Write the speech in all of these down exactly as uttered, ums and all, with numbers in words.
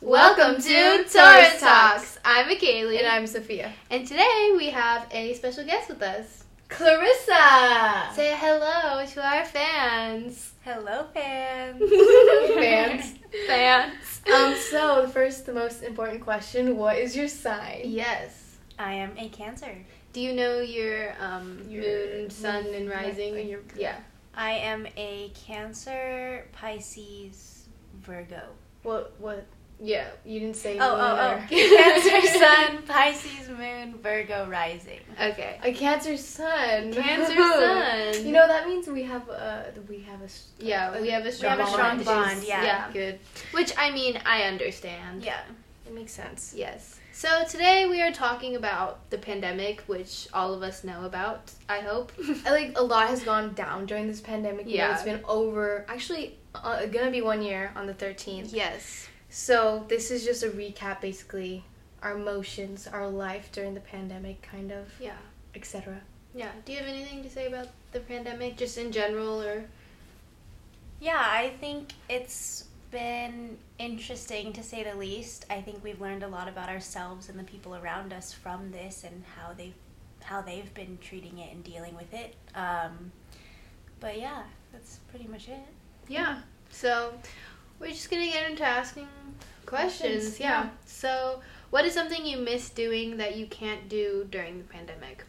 Welcome to Taurus Talks. I'm Michaeli. And I'm Sophia. And today we have a special guest with us. Clarissa! Say hello to our fans. Hello, fans. Fans. Fans. Um, so, the first, the most important question, what is your sign? Yes. I am a Cancer. Do you know your, um, Your moon, sun, moon, and rising? right, your- yeah. I am a Cancer, Pisces, Virgo. What, what, yeah, you didn't say Oh, moon oh, oh. or- Cancer, Sun, Pisces, Moon, Virgo, Rising. Okay. A Cancer sun. Cancer sun. You know, that means we have a, we have a... s- Yeah, we have a We strong have a strong bond. bond, yeah. Yeah. Good. Which, I mean, I understand. Yeah. It makes sense. Yes. So today we are talking about the pandemic, which all of us know about, I hope. I, like, a lot has gone down during this pandemic. You know, Yeah. it's been over, actually, uh, gonna be one year on the thirteenth. Yes. So this is just a recap, basically, our emotions, our life during the pandemic, kind of, Yeah. et cetera. Yeah. Do you have anything to say about the pandemic, just in general, or? Yeah, I think it's been interesting, to say the least. I think we've learned a lot about ourselves and the people around us from this and how they've, how they've been treating it and dealing with it. Um, but yeah, that's pretty much it. Yeah. So we're just gonna get into asking questions. Questions, Yeah. yeah. So, what is something you miss doing that you can't do during the pandemic?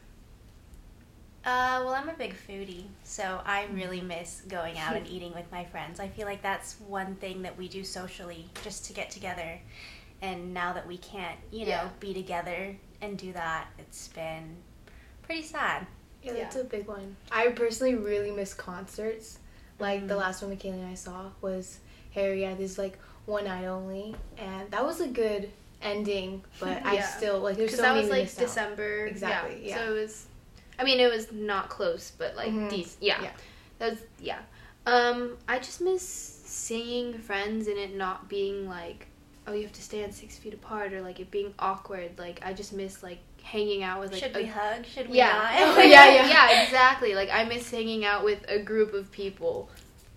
Uh, well, I'm a big foodie, so I really miss going out and eating with my friends. I feel like that's one thing that we do socially, just to get together. And now that we can't, you know, Yeah. be together and do that, it's been pretty sad. Yeah, Yeah. that's a big one. I personally really miss concerts. Like, the Mhm. last one Michaela and I saw was Harry. Yeah, there's, like, one night only. And that was a good ending, but I Yeah. still, like, there's Because so that many was we like missed out. December. Exactly, yeah. So it was. I mean, it was not close, but like Mhm. decent. Yeah. Yeah. That was yeah. Um, I just miss seeing friends and it not being like, oh, you have to stand six feet apart, or like it being awkward. Like I just miss like hanging out with like Should a, we hug? Should we yeah. not? Oh, yeah, yeah. yeah, exactly. Like I miss hanging out with a group of people.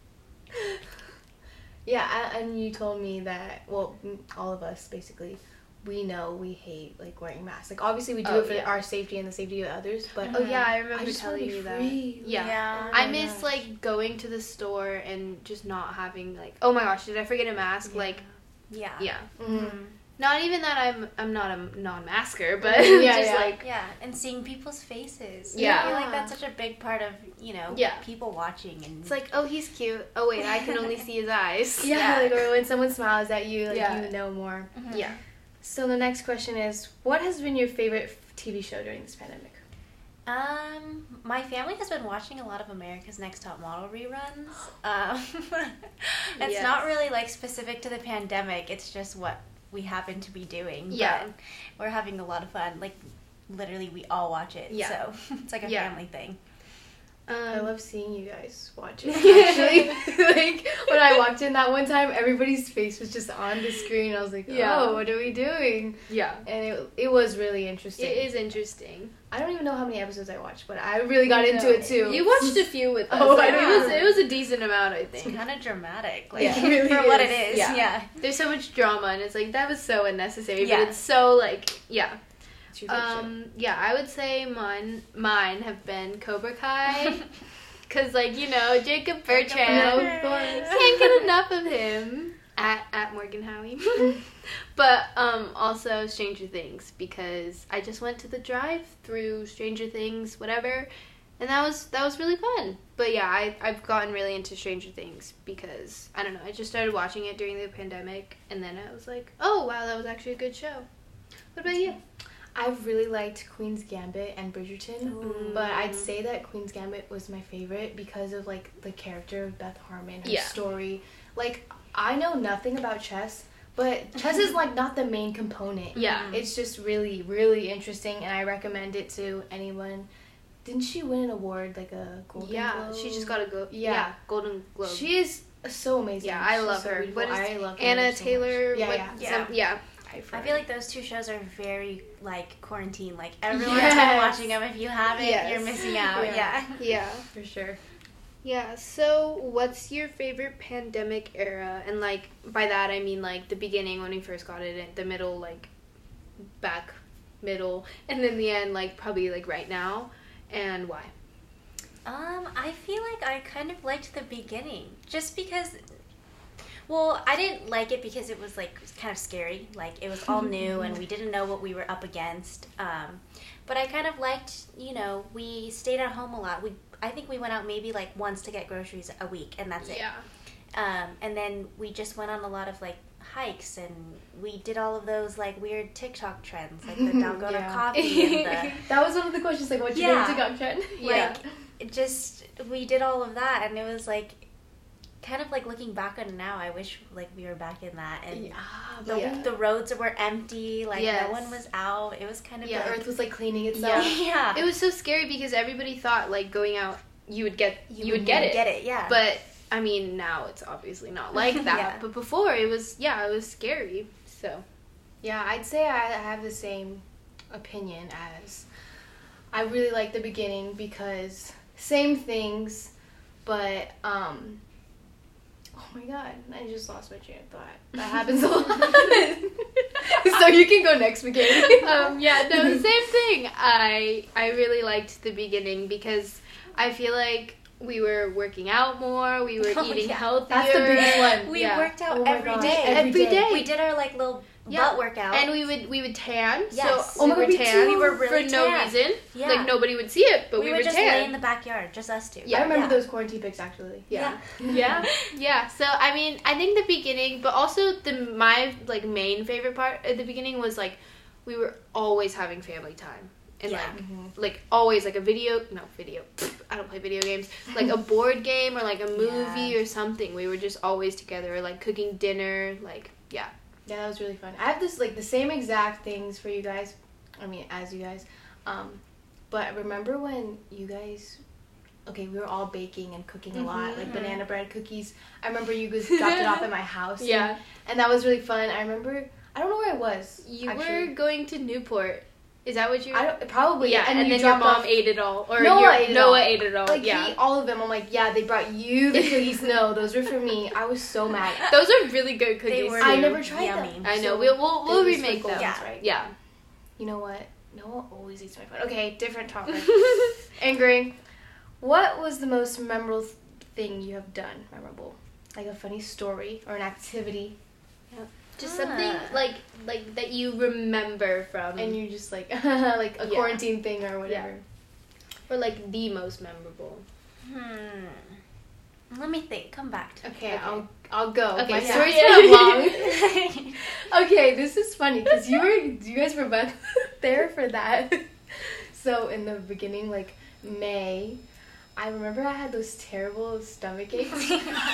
Yeah, a- and you told me that, well, m- all of us, basically, we know we hate, like, wearing masks. Like, obviously, we do Oh, it for yeah. our safety and the safety of others, but Oh yeah, I remember I just want telling to be you that. free. Yeah. Yeah. I Oh my miss gosh. like going to the store and just not having like, oh my gosh, did I forget a mask? Yeah. Like, Yeah. yeah. Mhm. Not even that I'm I'm not a non-masker, but Yeah, just yeah. like Yeah, and seeing people's faces. Yeah. I feel like that's such a big part of, you know, Yeah. people watching. And it's like, oh, he's cute. Oh wait, I can only see his eyes. Yeah, Yeah. like, or when someone smiles at you, like, Yeah. you know more. Mhm. Yeah. So the next question is, what has been your favorite T V show during this pandemic? Um, my family has been watching a lot of America's Next Top Model reruns. Um, it's Yes. not really like specific to the pandemic. It's just what we happen to be doing. Yeah. But we're having a lot of fun. Like, literally, we all watch it. Yeah. So it's like a Yeah. family thing. Um, I love seeing you guys watch it, actually. Like, when I walked in that one time, everybody's face was just on the screen. I was like, Yeah. oh, what are we doing? yeah. And it, it was really interesting. It is interesting. I don't even know how many episodes I watched, but I really got into it, too. You watched a few with us. Oh, Like, I it was know. it was a decent amount, I It's think. kind of dramatic. Like, Yeah, it really for what is. it is. Yeah. Yeah. There's so much drama, and it's like that was so unnecessary, Yeah. but it's so like yeah. It's your favorite show. Um, yeah, I would say mine mine have been Cobra Kai, cause like you know Jacob Bertrand, No, of course. can't get enough of him at at Morgan Howie, but um also Stranger Things, because I just went to the drive through Stranger Things whatever, and that was that was really fun. But yeah, I I've gotten really into Stranger Things because I don't know, I just started watching it during the pandemic, and then I was like, oh wow, that was actually a good show. What about you? I've really liked Queen's Gambit and Bridgerton, Ooh. but I'd say that Queen's Gambit was my favorite because of, like, the character of Beth Harmon, her Yeah. story. Like, I know nothing about chess, but chess is, like, not the main component. Yeah. It's just really, really interesting, and I recommend it to anyone. Didn't she win an award, like a Golden Yeah, Globe? she just got a go. Yeah. Yeah, Golden Globe. She is so amazing. Yeah, I She's love so her. beautiful. What is I love her Anna so Taylor? much. Yeah, what- yeah. Yeah. some- yeah. I, I feel like those two shows are very, like, quarantine. Like, everyone's Yes. been watching them. If you haven't, Yes. you're missing out. Yeah. Yeah. Yeah. for sure. Yeah, so what's your favorite pandemic era? And, like, by that I mean, like, the beginning when we first got it, and the middle, like, back middle, and then the end, like, probably, like, right now, and why? Um, I feel like I kind of liked the beginning, just because, well, I didn't like it because it was, like, kind of scary. Like, it was all new, and we didn't know what we were up against. Um, but I kind of liked, you know, we stayed at home a lot. We, I think we went out maybe, like, once to get groceries a week, and that's it. Yeah. Um, and then we just went on a lot of, like, hikes, and we did all of those, like, weird TikTok trends, like the Dalgona Yeah. coffee and the... That was one of the questions, like, what's your Yeah. favorite TikTok trend? Yeah. Like, it just, we did all of that, and it was, like, kind of, like, looking back on it now, I wish, like, we were back in that, and Yeah. the, Yeah. the roads were empty, like, Yes. no one was out, it was kind of, Yeah, The like... earth was, like, cleaning itself. Yeah. yeah. It was so scary because everybody thought, like, going out, you would get, you, would get it. get it, yeah. But, I mean, now it's obviously not like that. Yeah. But before, it was, yeah, it was scary, so... Yeah, I'd say I have the same opinion as I really like the beginning because same things, but um oh my god, I just lost my train of thought. That happens a lot. So you can go next, McKay. um, yeah, no, the same thing. I I really liked the beginning because I feel like we were working out more, we were Oh, eating yeah. healthier. That's the biggest one. we yeah. worked out Oh my every gosh, day. every Every day. day. We did our, like, little Yeah. butt workout. And we would we would tan. Yes. So Oh we my were God, me tan. too. We were really for no tan. reason. Yeah. Like nobody would see it, but we, we were would just tan. lay in the backyard, just us two. Yeah. I remember yeah. those quarantine pics actually. Yeah. Yeah. Yeah. So I mean, I think the beginning, but also the my like main favorite part at the beginning was like we were always having family time. And Yeah. like Mhm. like always like a video no video I don't play video games, like a board game or like a movie Yeah. or something. We were just always together, or like cooking dinner, like yeah. Yeah, that was really fun. I have this like the same exact things for you guys. I mean, as you guys. Um, but remember when you guys, okay, we were all baking and cooking a lot, like Mhm. banana bread cookies. I remember you guys dropped it off at my house. and- Yeah. And, that was really fun. I remember. I don't know where I was. You actually. were going to Newport. Is that what you were? I don't probably. Yeah, and, you then your dropped mom off- ate it all, or Noah your, ate it Noah all. ate it all. Like yeah, he, all of them. I'm like, yeah, they brought you the cookies. No, those were for me. I was so mad. those are really good cookies. They were I too. never tried yummy. them. I know. So we'll we'll, we'll they just remake were them. goals, Yeah. right? Yeah. You know what? Noah always eats my food. Okay, different topic. Angry. What was the most memorable thing you have done? Memorable, like a funny story or an activity, Just Ah. something like like that you remember from, and you just like like a Yeah. quarantine thing or whatever. or like the most memorable. Hmm. Let me think. Come back to Okay, Okay. I'll I'll go. Okay, My yeah. story's Yeah. kind of long. me. Okay, this is funny because you were you guys were both there for that. So in the beginning, like May, I remember I had those terrible stomach aches.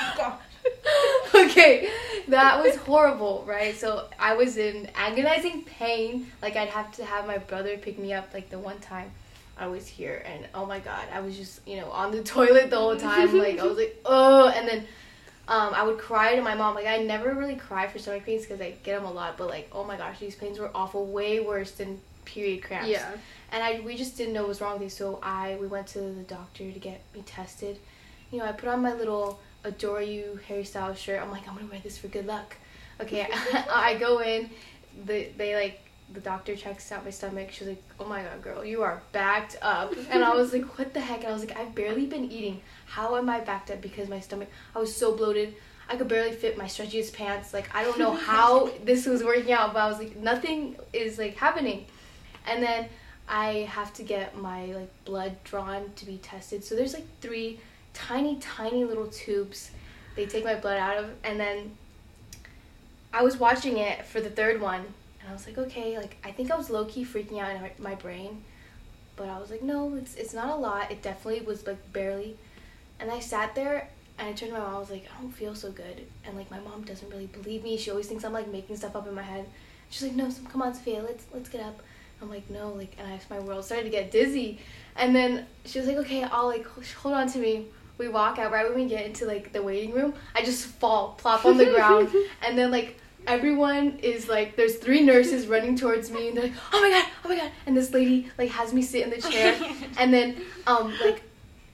Okay, that was horrible, right? So I was in agonizing pain. Like I'd have to have my brother pick me up. Like the one time I was here, and oh my god, I was just you know on the toilet the whole time. Like I was like oh, and then um, I would cry to my mom. Like I never really cry for stomach pains because I get them a lot. But like oh my gosh, these pains were awful, way worse than period cramps. Yeah. And I we just didn't know what was wrong with me, so I we went to the doctor to get me tested. You know, I put on my little Adore You Harry Styles shirt. I'm like, I'm gonna wear this for good luck. Okay, I go in, the they like the doctor checks out my stomach. She's like, oh my god, girl, you are backed up. And I was like, what the heck? And I was like, I've barely been eating. How am I backed up? Because my stomach, I was so bloated. I could barely fit my stretchiest pants. Like I don't know how this was working out, but I was like, nothing is like happening. And then I have to get my like blood drawn to be tested. So there's like three tiny, tiny little tubes they take my blood out of, and then I was watching it for the third one, and I was like, okay, like I think I was low-key freaking out in my brain, but I was like, no, it's it's not a lot. It definitely was like barely. And I sat there and I turned to my mom. I was like, I don't feel so good, and like my mom doesn't really believe me. She always thinks I'm like making stuff up in my head. She's like, no, come on, Sophia, let's let's get up. I'm like, no, like, and I my world started to get dizzy, and then she was like, okay, I'll like hold on to me. We walk out. Right when we get into like the waiting room, I just fall, plop on the ground, and then like everyone is like, there's three nurses running towards me, and they're like, oh my god, oh my god, and this lady like has me sit in the chair, and then um like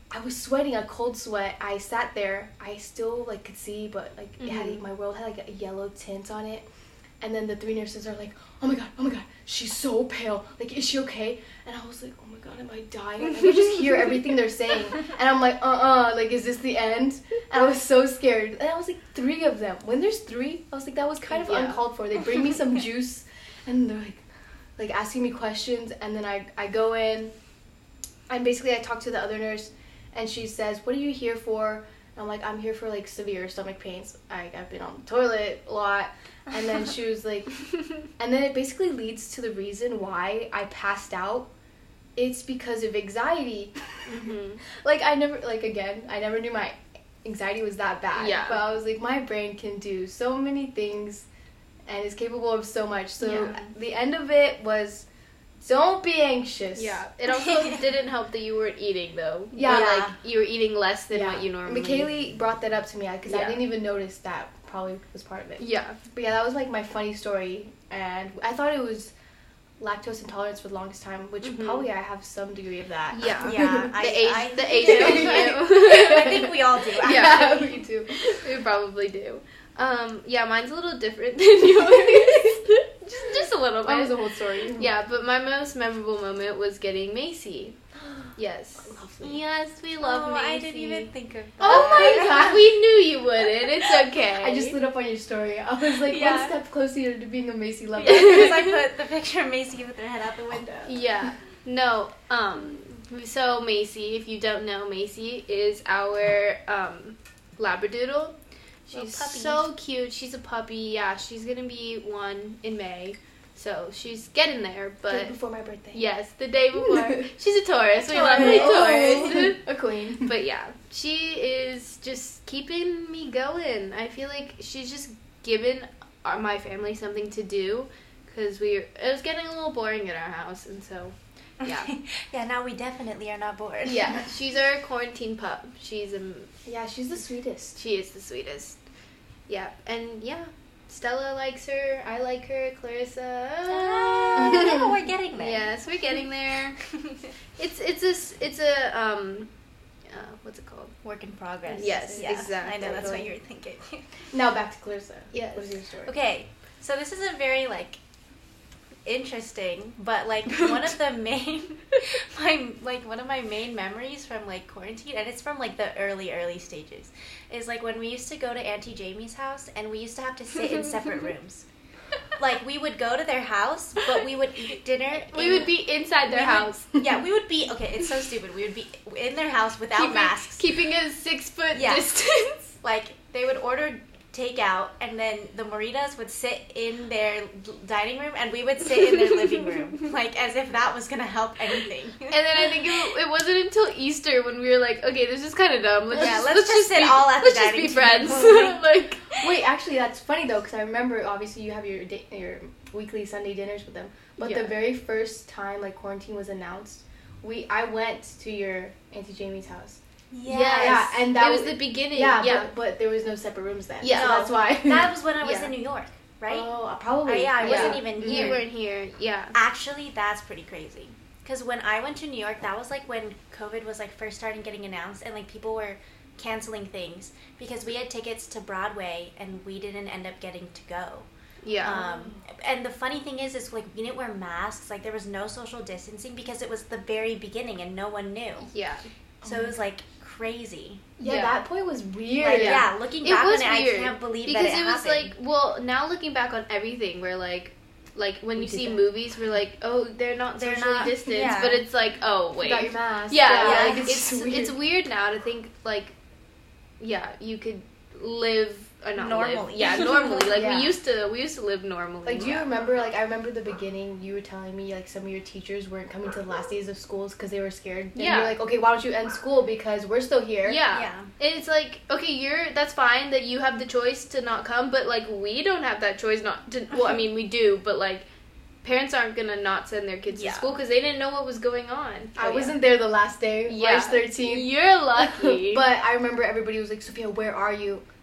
I was sweating a cold sweat. I sat there. I still like could see, but like Mm-hmm. it had my world had like a yellow tint on it. And then the three nurses are like, "Oh my god, oh my god, she's so pale. Like, is she okay?" And I was like, "Oh my god, am I dying?" I could just hear everything they're saying, and I'm like, "Uh-uh, like, is this the end?" And I was so scared. And I was like, three of them. When there's three, I was like, that was kind of Yeah. uncalled for. They bring me some juice, and they're like, like asking me questions, and then I I go in, and basically I talk to the other nurse, and she says, "What are you here for?" And I'm like, "I'm here for like severe stomach pains. I, I've been on the toilet a lot." And then she was like, and then it basically leads to the reason why I passed out. It's because of anxiety. Mm-hmm. Like, I never, like, again, I never knew my anxiety was that bad. Yeah. But I was like, my brain can do so many things and is capable of so much. So Yeah. the end of it was, don't be anxious. Yeah. It also didn't help that you weren't eating, though. Yeah. Or, like, you were eating less than Yeah. what you normally... McKaylee brought that up to me because I Yeah. didn't even notice that probably was part of it. Yeah. But yeah, that was like my funny story, and I thought it was lactose intolerance for the longest time, which Mhm. probably I have some degree of that. Yeah. Yeah, The I, age, I, the age of I you. think we all do. Yeah. me too. We probably do. Um, yeah, mine's a little different than yours. just, just a little That was bit. a whole story. Yeah, but my most memorable moment was getting Macy. Yes. Lovely. Yes, we love Oh, Macy. I didn't even think of that. Oh my god, we knew you wouldn't. It's okay. I just lit up on your story. I was like Yeah. one step closer to being a Macy lover. Yeah, because I put the picture of Macy with her head out the window. Yeah. No, um, so Macy, if you don't know, Macy is our, um, Labradoodle. Little She's puppy. so cute. She's a puppy. Yeah, she's gonna be one in May. So she's getting there, Day but before my birthday. yes, the day before. She's a Taurus. We love Taurus. the Taurus. A queen. But yeah, she is just keeping me going. I feel like she's just given our, my family something to do because we it was getting a little boring at our house, and so yeah, Yeah, now we definitely are not bored. yeah, she's our quarantine pup. She's a Yeah, she's the sweetest. she is the sweetest. Yeah, and yeah, Stella likes her. I like her. Clarissa. Ah, we're getting there. Yes, we're getting there. It's it's a s- it's a um, uh, what's it called? Work in progress. Yes, Yeah, exactly. I know, that's what you were thinking. Now back to Clarissa. Yes. What is your story? Okay, so this is a very, like, interesting, but, like, one of the main, my, like, one of my main memories from, like, quarantine, and it's from, like, the early, early stages, is, like, when we used to go to Auntie Jamie's house, and we used to have to sit in separate rooms. Like, we would go to their house, but we would eat dinner. We in- would be inside their we would- house. yeah, we would be, okay, it's so stupid. We would be in their house without keeping, masks. keeping a six foot Yeah. distance. Like, they would order takeout, and then the Moritas would sit in their dining room, and we would sit in their living room. Like, as if that was gonna help anything. And then I think it, it wasn't until Easter when we were like, okay, this is kind of dumb. Let's Yeah, just, let's just sit be, all at the let's just dining be friends. table. like, Wait, actually, that's funny though, because I remember obviously you have your da- your weekly Sunday dinners with them, but Yeah. the very first time like quarantine was announced, we I went to your Auntie Jamie's house. Yes. Yeah, and that it was was- the beginning. Yeah, Yeah, But, but there was no separate rooms then. Yeah. so No, that's why. That was when I was Yeah. in New York, right? Oh, uh, probably. Uh, yeah, I wasn't Yeah. even you here. weren't here. Yeah. Actually, that's pretty crazy. Because when I went to New York, that was like when COVID was like first starting getting announced, and like people were canceling things because we had tickets to Broadway and we didn't end up getting to go. Yeah. Um, and the funny thing is, is like we didn't wear masks. Like there was no social distancing because it was the very beginning and no one knew. yeah. So it was like crazy. Yeah, Yeah. that point was weird. Like, Yeah. yeah. looking It back was on it, weird I can't believe because that it, it was happened. like, well, now looking back on everything, we're like, like when We you did see that. movies, we're like, oh, they're not They're socially not- distanced, yeah. but it's like, oh wait, Got your mask. yeah, Yeah, like it's it's just it's, weird. weird now to think like, yeah, you could live or not Normally. live. Yeah, normally. Like Yeah. we used to, we used to live normally. Like, do you yeah. remember, like, I remember the beginning, you were telling me, like, some of your teachers weren't coming to the last days of schools because they were scared. And Yeah. you're like, okay, why don't you end school because we're still here. Yeah. Yeah. And it's like, okay, you're that's fine that you have the choice to not come, but like we don't have that choice not to well, I mean, we do, but like parents aren't going to not send their kids Yeah. to school cuz they didn't know what was going on. I So, wasn't there the last day, yeah. March thirteenth. You're lucky. But I remember everybody was like, Sophia, where are you?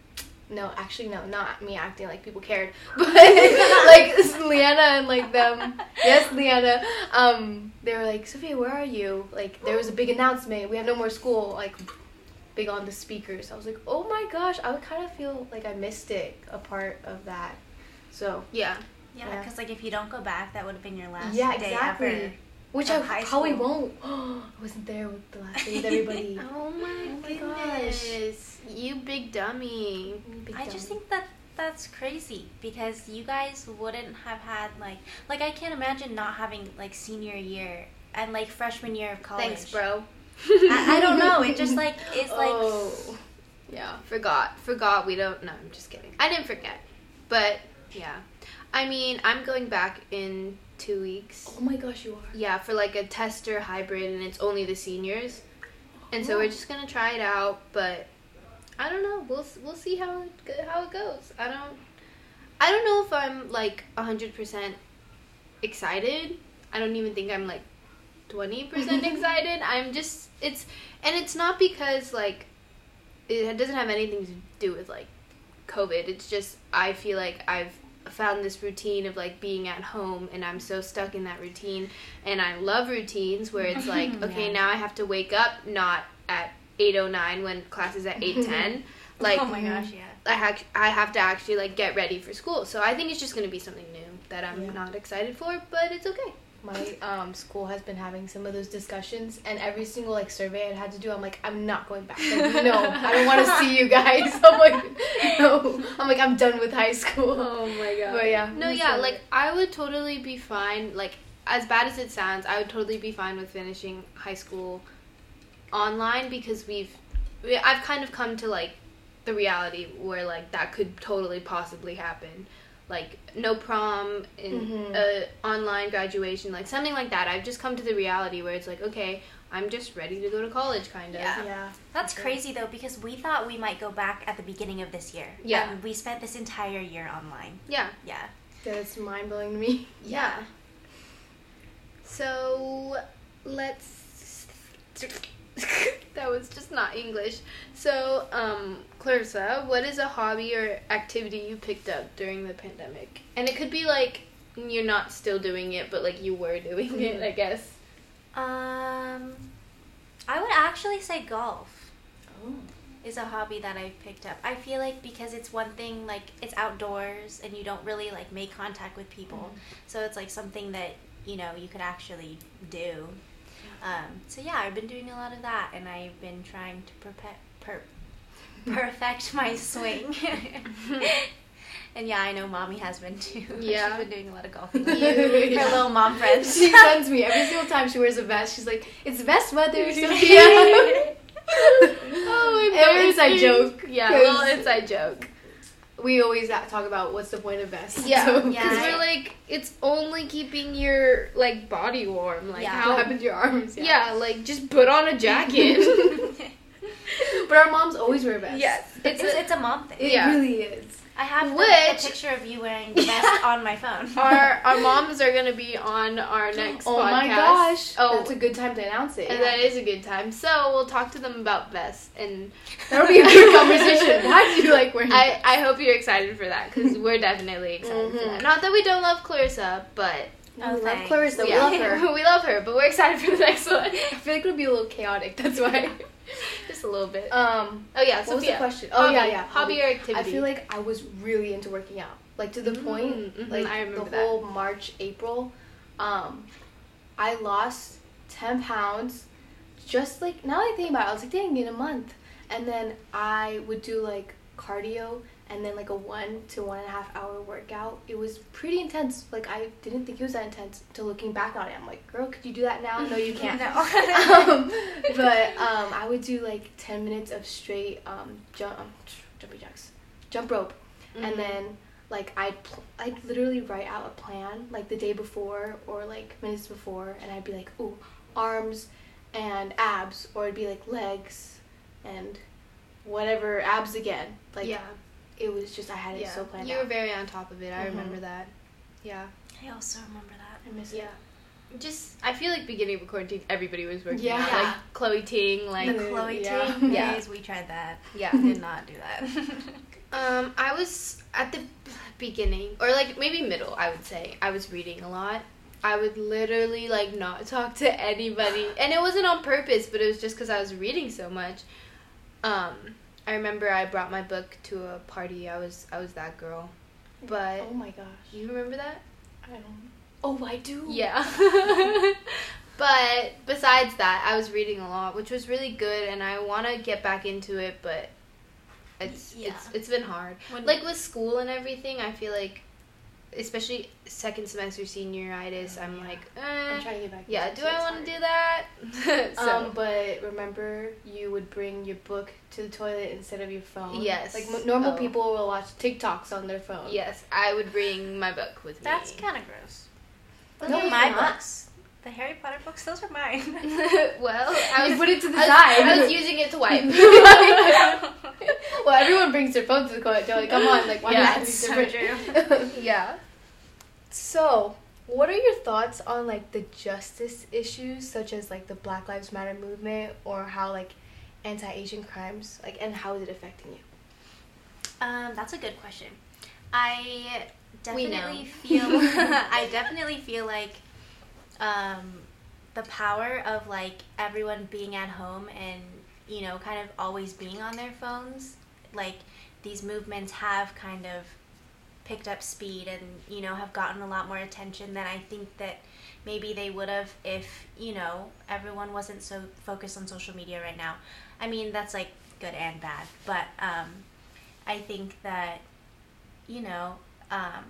no, actually no, not me acting like people cared, but like Leanna and like them, yes, Leanna, um, they were like, Sophia, where are you? Like, there was a big announcement, we have no more school, like, big on the speakers. I was like, oh my gosh, I would kind of feel like I missed it, a part of that, so. Yeah. Yeah, because, like, if you don't go back, that would have been your last Yeah, day exactly. ever. Which of I high probably school. won't. I wasn't there with the last day with everybody. Oh my, Oh my goodness. You big dummy. Big I dummy. just think that that's crazy because you guys wouldn't have had, like, like, I can't imagine not having, like, senior year and, like, freshman year of college. Thanks, bro. I, I don't know. It just, like, is, like... Oh. Yeah, forgot. Forgot we don't... No, I'm just kidding. I didn't forget. But, yeah. I mean, I'm going back in two weeks. Oh my gosh, you are. Yeah, for like a tester hybrid, and it's only the seniors. And so Oh. we're just going to try it out, but I don't know. We'll we'll see how it, go- how it goes. I don't I don't know if I'm like one hundred percent excited. I don't even think I'm like twenty percent excited. I'm just it's and it's not because like it doesn't have anything to do with like COVID. It's just I feel like I've found this routine of like being at home, and I'm so stuck in that routine, and I love routines where it's like, okay, Yeah. now I have to wake up not at eight oh nine when class is at eight ten. Like, oh my gosh, yeah. I have I have to actually like get ready for school. So I think it's just going to be something new that I'm Yeah. not excited for, but it's okay. My um, school has been having some of those discussions, and every single like survey I had to do, I'm like, I'm not going back. Like, no, I don't want to see you guys. I'm like, no. I'm like, I'm done with high school. Oh my god. But yeah. No, it's yeah, alright. like I would totally be fine. Like as bad as it sounds, I would totally be fine with finishing high school online because we've we, I've kind of come to like the reality where like that could totally possibly happen. Like no prom in Mhm. uh, online graduation, like something like that. I've just come to the reality where it's like, okay, I'm just ready to go to college, kind of. Yeah. Yeah. That's Okay. crazy, though, because we thought we might go back at the beginning of this year. Yeah. And we spent this entire year online. Yeah. Yeah. That's mind blowing to me. Yeah. So let's. That was just not English. So, um, Clarissa, what is a hobby or activity you picked up during the pandemic? And it could be like you're not still doing it, but like you were doing it, I guess. Um, I would actually say golf Oh. is a hobby that I picked up. I feel like because it's one thing, like, it's outdoors and you don't really, like, make contact with people. So it's, like, something that, you know, you could actually do. Um, so, yeah, I've been doing a lot of that, and I've been trying to perpe- per- perfect my swing. And, yeah, I know Mommy has been, too. Yeah. She's been doing a lot of golfing with Yeah. her little mom friends. She sends me every single time she wears a vest. She's like, "It's vest weather, Sophia." Oh, And an inside joke. Yeah, a little 'cause inside joke. We always ha- talk about what's the point of vests. Yeah, So- because Yeah. we're like, it's only keeping your like body warm. Like, Yeah. how What happened to your arms? Yeah, like just put on a jacket. But our moms always wear vests. Yes, It's, it's a, it's a mom thing. It Yeah. really is. I have the, Which- the picture of you wearing the vest on my phone. our our moms are gonna be on our next Oh podcast. my gosh. Oh, That's a good time to announce it. and that is a good time. So we'll talk to them about vests, and That'll be a good conversation. How do you like wearing I I hope you're excited for that because we're definitely excited for Mhm. that. Not that we don't love Clarissa, but Oh, we love thanks. Clarissa. We yeah, love her. we love her, but we're excited for the next one. I feel like it'll be a little chaotic. That's why. Just a little bit. Um, Oh yeah, what was Sophia. the question? Oh Hobby, yeah, yeah. Hobby or activity? I feel like I was really into working out, like to the Mm, point, mhm, like I remember the that. whole March, April, um, I lost ten pounds. Just like now, that I think about it, I was like, dang, in a month, and then I would do like cardio and then like a one to one and a half hour workout. It was pretty intense. Like I didn't think it was that intense until looking back on it. I'm like, girl, could you do that now? No, you can't. No. um, but um, I would do like ten minutes of straight um, jump, um, jumping jacks, jump rope, Mhm. and then like I'd pl- I'd literally write out a plan like the day before or like minutes before, and I'd be like, ooh, arms and abs, or it'd be like legs and whatever, abs again. Like yeah, it was just I had it yeah. so planned You out. were very on top of it. I Mhm. remember that. Yeah. I also remember that. I miss Yeah. it. just I feel like beginning of quarantine, everybody was working Yeah. out. Yeah. Like Chloe Ting, The like Chloe yeah. Ting Yeah. days, we tried that. yeah. Did not do that. Um, I was at the beginning, or like maybe middle, I would say. I was reading a lot. I would literally like not talk to anybody, and it wasn't on purpose, but it was just because I was reading so much. Um, I remember I brought my book to a party. I was I was that girl, but Oh my gosh. you remember that? I don't. Oh, I do. Yeah. But besides that, I was reading a lot, which was really good, and I want to get back into it, but it's Yeah. it's it's been hard. When- Like with school and everything, I feel like, especially second semester senioritis, I'm Yeah. like, I'm eh, trying to get back. yeah, into do it, I it's want hard. to do that? so Um, but remember, you would bring your book to the toilet instead of your phone. Yes. Like m- normal Oh. people will watch TikToks on their phone. yes, I would bring my book with me. That's kind of gross. Those No, are it's my not. books. The Harry Potter books, those are mine. Well, I You was put it to the I was, side. I was using it to wipe. Well, everyone brings their phone to the toilet. They're like, come on, like, why Yeah, does it's it so have to be different? yeah. So, what are your thoughts on like the justice issues, such as like the Black Lives Matter movement, or how like anti-Asian crimes, like, and how is it affecting you? Um, that's a good question. I We know. definitely feel I definitely feel like um, the power of like everyone being at home and, you know, kind of always being on their phones, like these movements have kind of picked up speed and, you know, have gotten a lot more attention than I think that maybe they would have if, you know, everyone wasn't so focused on social media right now. I mean, that's like good and bad, but um, I think that, you know, um,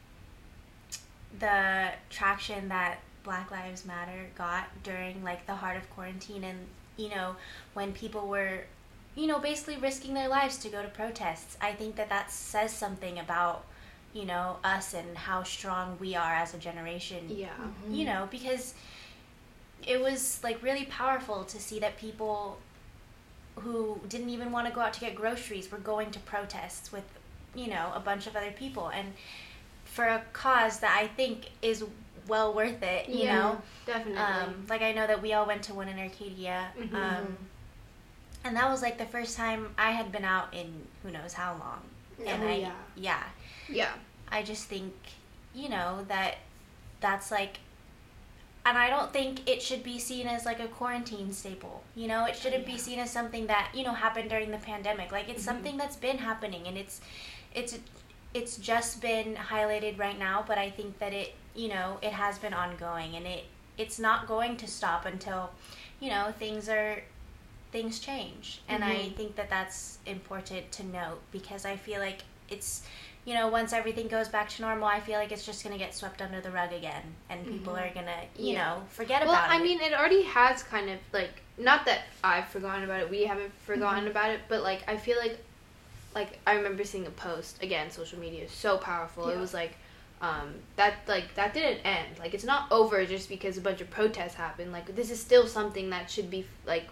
the traction that Black Lives Matter got during like the heart of quarantine and, you know, when people were, you know, basically risking their lives to go to protests, I think that that says something about, you know, us and how strong we are as a generation. Yeah. You know, because it was like really powerful to see that people who didn't even want to go out to get groceries were going to protests with, you know, a bunch of other people, and for a cause that I think is well worth it, you Yeah, know. definitely. Um, like I know that we all went to one in Arcadia, Mhm. um, and that was like the first time I had been out in who knows how long. And Oh, I, yeah. yeah, yeah. I just think, you know, that that's like, and I don't think it should be seen as like a quarantine staple. You know, it shouldn't be seen as something that, you know, happened during the pandemic. Like it's something that's been happening, and it's, it's, it's just been highlighted right now. But I think that it, you know, it has been ongoing, and it, it's not going to stop until, you know, things are, things change. And I think that that's important to note, because I feel like it's, you know, once everything goes back to normal, I feel like it's just going to get swept under the rug again, and people are going to, you Yeah. know, forget Well, about it. I mean, it already has kind of like, not that I've forgotten about it, we haven't forgotten about it, but like I feel like, like I remember seeing a post again. Social media is so powerful. It Yeah. was like, um, that like that didn't end. Like it's not over just because a bunch of protests happened. Like this is still something that should be like,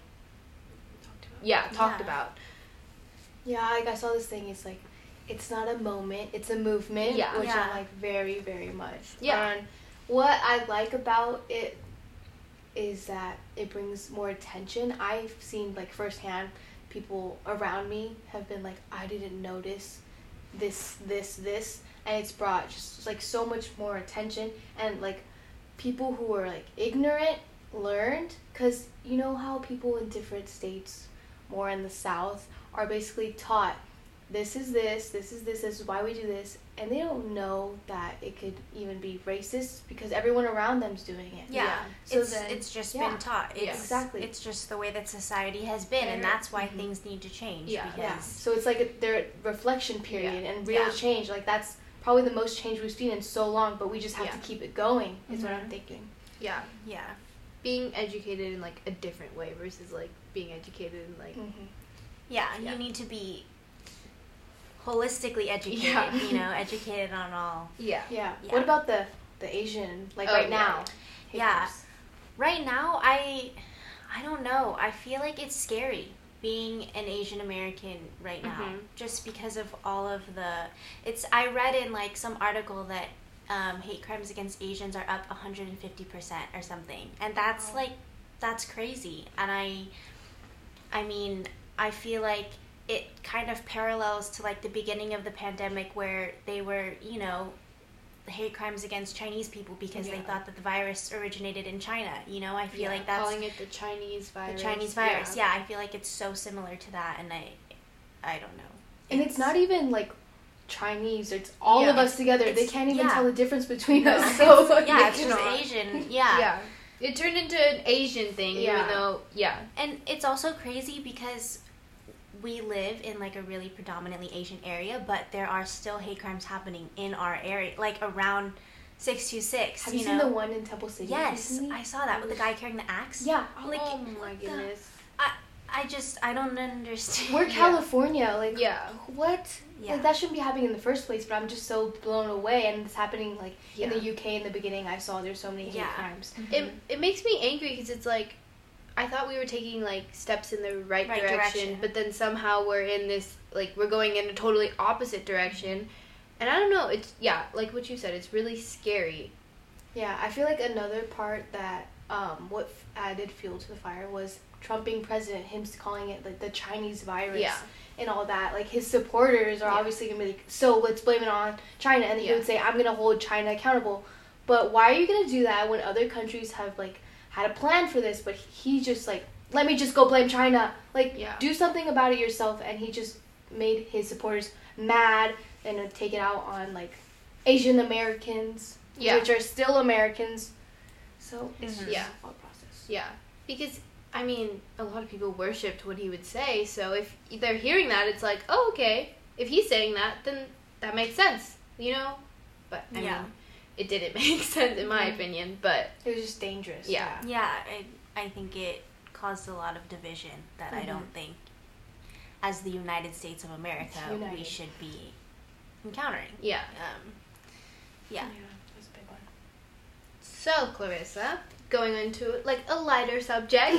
yeah, talked Yeah. about. Yeah, like I saw this thing. It's like, it's not a moment, it's a movement. Yeah. Which Yeah. I like very, very much. Yeah. And what I like about it is that it brings more attention. I've seen like firsthand people around me have been like, I didn't notice this, this, this, and it's brought just like so much more attention, and like people who were like ignorant learned, because you know how people in different states, more in the South, are basically taught this is this, this is this, this is why we do this, and they don't know that it could even be racist because everyone around them's doing it. yeah, Yeah. So it's then- it's just yeah. been taught. It's, Yeah. Exactly. It's just the way that society has been, and that's why things need to change. Yeah. because Yeah. So it's like a, their reflection period Yeah. and real Yeah. change. Like that's probably the most change we've seen in so long, but we just have Yeah. to keep it going. Is what Mhm. I'm thinking. Yeah, yeah, being educated in like a different way versus like being educated in like Mm-hmm. yeah, Yeah. You need to be holistically educated. Yeah. You know, educated on all. yeah. Yeah. Yeah. What about the the Asian like Oh, right yeah. now? Yeah. haters? Right now, I, I don't know. I feel like it's scary being an Asian American right now, Mhm. just because of all of the. It's. I read in like some article that um, hate crimes against Asians are up one hundred fifty percent or something. And that's Wow. like, that's crazy. And I, I mean, I feel like it kind of parallels to like the beginning of the pandemic where they were, you know, hate crimes against Chinese people because they Yeah. thought that the virus originated in China. You know, I feel Yeah, like that's calling it the Chinese virus. the Chinese virus. Yeah. I feel like it's so similar to that, and I, I don't know. And it's not even like Chinese. It's all Yeah. of us together. They It's- can't even yeah. tell the difference between No. us. So yeah, they it's just cannot. Asian. Yeah. Yeah. It turned into an Asian thing, Yeah. even though, yeah. And it's also crazy because we live in like a really predominantly Asian area, but there are still hate crimes happening in our area, like around six two six. Have you, you seen know? the one in Temple City? Yes, recently? I saw that with the guy carrying the axe. Yeah. Like, oh my what the- goodness. I I just I don't understand. We're Yeah. California. Like, Yeah. what? Yeah. Like, that shouldn't be happening in the first place, but I'm just so blown away. And it's happening, like, in Yeah. the U K in the beginning. I saw there's so many hate Yeah. crimes. It, it makes me angry because it's like, I thought we were taking, like, steps in the right, Right direction, direction. but then somehow we're in this, like, we're going in a totally opposite direction. And I don't know, it's, yeah, like what you said, it's really scary. Yeah, I feel like another part that um, what f- added fuel to the fire was Trump being president, him calling it like the Chinese virus Yeah. and all that. Like his supporters are Yeah. obviously gonna be like, so let's blame it on China, and he Yeah. would say, I'm gonna hold China accountable. But why are you gonna do that when other countries have like had a plan for this? But he just like, let me just go blame China. Like, Yeah. do something about it yourself. And he just made his supporters mad and uh, take it out on like Asian Americans, Yeah. which are still Americans. So it's Mhm. just Yeah. a thought process. Yeah. Because, I mean, a lot of people worshipped what he would say, so if they're hearing that, it's like, oh, okay, if he's saying that, then that makes sense, you know? But, I Yeah. mean, it didn't make sense in my Mhm. opinion, but, It was just dangerous. Yeah. Yeah, I, I think it caused a lot of division that I Mhm. don't think, as the United States of America, we United. should be encountering. yeah. Um, yeah. that's a big one. So, Clarissa, going into, like, a lighter subject,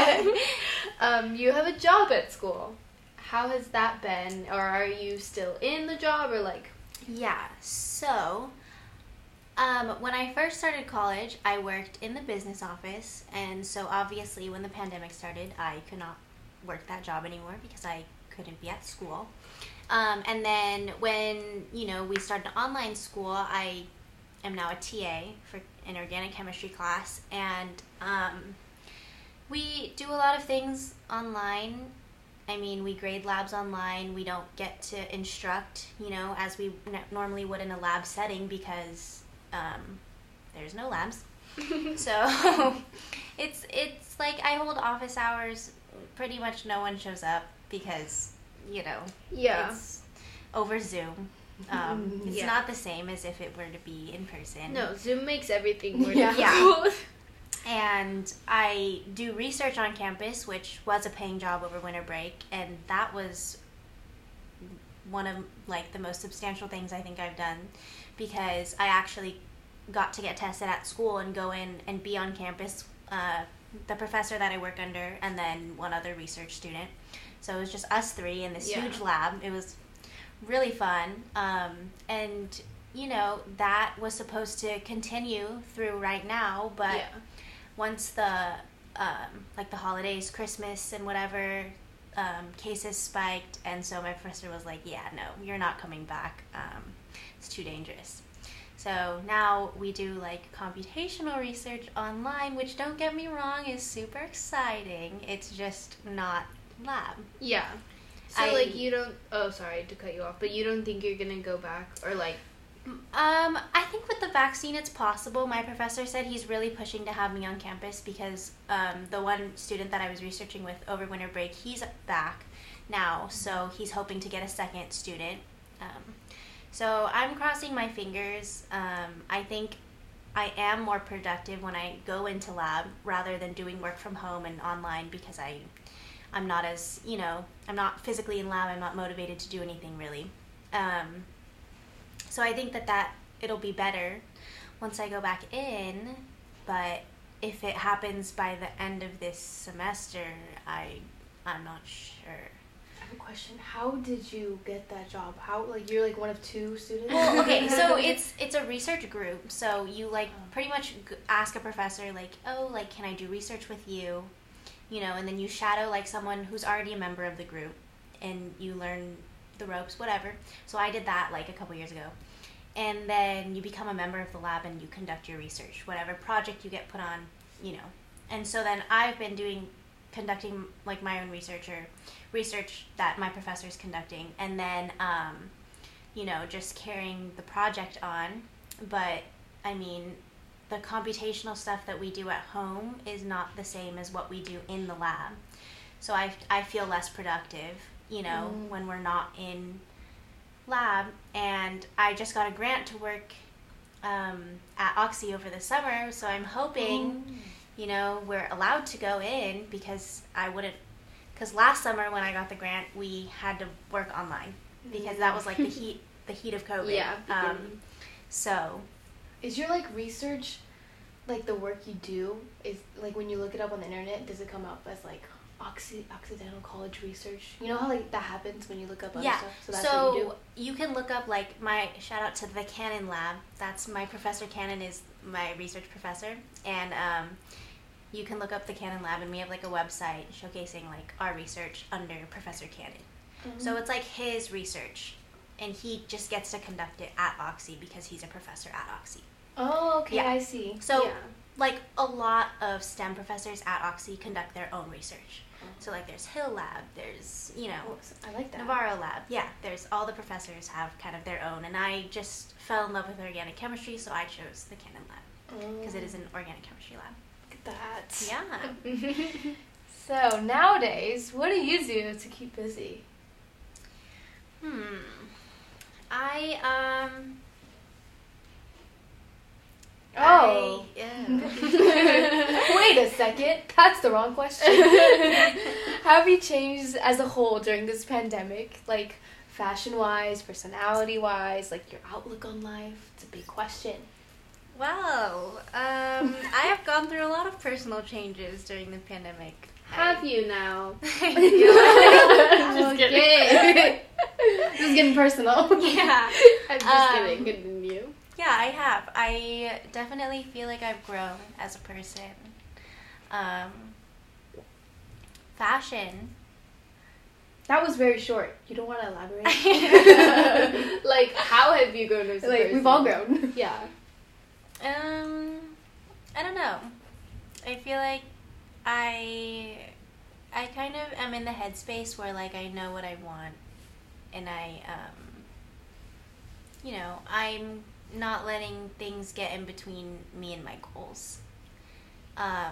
um, you have a job at school. How has that been? Or are you still in the job, or, like... Yeah, so um, when I first started college, I worked in the business office, and so obviously when the pandemic started, I could not work that job anymore because I couldn't be at school. Um, and then when, you know, we started online school, I am now a T A for an organic chemistry class, and um, we do a lot of things online. I mean, we grade labs online. We don't get to instruct, you know, as we n- normally would in a lab setting because um, there's no labs. So it's it's like I hold office hours. Pretty much no one shows up because, you know, Yeah. it's over Zoom. Um, it's Yeah. not the same as if it were to be in person. No, Zoom makes everything more Yeah. difficult. And I do research on campus, which was a paying job over winter break, and that was one of like the most substantial things I think I've done because I actually got to get tested at school and go in and be on campus. Uh, the professor that I work under, and then one other research student. So it was just us three in this Yeah. huge lab. It was really fun. Um, and, you know, that was supposed to continue through right now, but Yeah. once the, um, like the holidays, Christmas and whatever, um, cases spiked, and so my professor was like, yeah, no, you're not coming back. Um, it's too dangerous. So now we do like computational research online, which don't get me wrong is super exciting. It's just not lab. Yeah. So, I- like, you don't... Oh, sorry to cut you off, but you don't think you're gonna go back? Or, like... Um, I think with the vaccine it's possible. My professor said he's really pushing to have me on campus because um, the one student that I was researching with over winter break, he's back now, so he's hoping to get a second student. Um, so I'm crossing my fingers. Um, I think I am more productive when I go into lab rather than doing work from home and online because I, I'm not as, you know, I'm not physically in lab. I'm not motivated to do anything really. Um, so I think that, that it'll be better once I go back in, but if it happens by the end of this semester, I, I'm not sure. have a question. How did you get that job? How, like, you're like one of two students? Well, okay, so it's it's a research group. So you like pretty much g- ask a professor like, oh, like, can I do research with you? You know, and then you shadow like someone who's already a member of the group, and you learn the ropes, whatever. So I did that like a couple years ago, and then you become a member of the lab and you conduct your research, whatever project you get put on, you know. And so then I've been doing conducting like my own research or research that my professor is conducting, and then um, you know, just carrying the project on. But I mean, the computational stuff that we do at home is not the same as what we do in the lab, so I, I feel less productive, you know, mm. when we're not in lab. And I just got a grant to work um, at Oxy over the summer, so I'm hoping mm. you know, we're allowed to go in, because I wouldn't, because last summer when I got the grant, we had to work online, because that was like the heat, the heat of COVID. Yeah. Um, so. Is your, like, research, like, the work you do, is, like, when you look it up on the internet, does it come up as, like, Oxy, Occidental College research? You know how, like, that happens when you look up other yeah. stuff? So that's so what you do? You can look up, like, my, shout out to the Cannon Lab. That's my Professor Cannon is my research professor. And, um, you can look up the Cannon Lab, and we have like a website showcasing like our research under Professor Cannon. Mm-hmm. So it's like his research, and he just gets to conduct it at Oxy because he's a professor at Oxy. Oh, okay, yeah. I see. So yeah. like a lot of STEM professors at Oxy conduct their own research. Oh. So like there's Hill Lab, there's, you know, oh, I like that. Navarro Lab. Yeah, there's all the professors have kind of their own, and I just fell in love with organic chemistry, so I chose the Cannon Lab because oh. it is an organic chemistry lab. That. Yeah. So nowadays, what do you do to keep busy? Hmm. I um. Oh. I, yeah. Wait a second. That's the wrong question. How have you changed as a whole during this pandemic? Like fashion-wise, personality-wise, like your outlook on life. It's a big question. Well, um, I have gone through a lot of personal changes during the pandemic. Have I, you now? Just kidding. This is getting personal. Yeah. I'm just um, kidding. Continue. Yeah, I have. I definitely feel like I've grown as a person. Um, fashion. That was very short. You don't want to elaborate? Like, how have you grown as a like, person? We've all grown. Yeah. Um, I don't know. I feel like I, I kind of am in the headspace where like I know what I want, and I, um, you know, I'm not letting things get in between me and my goals. Um,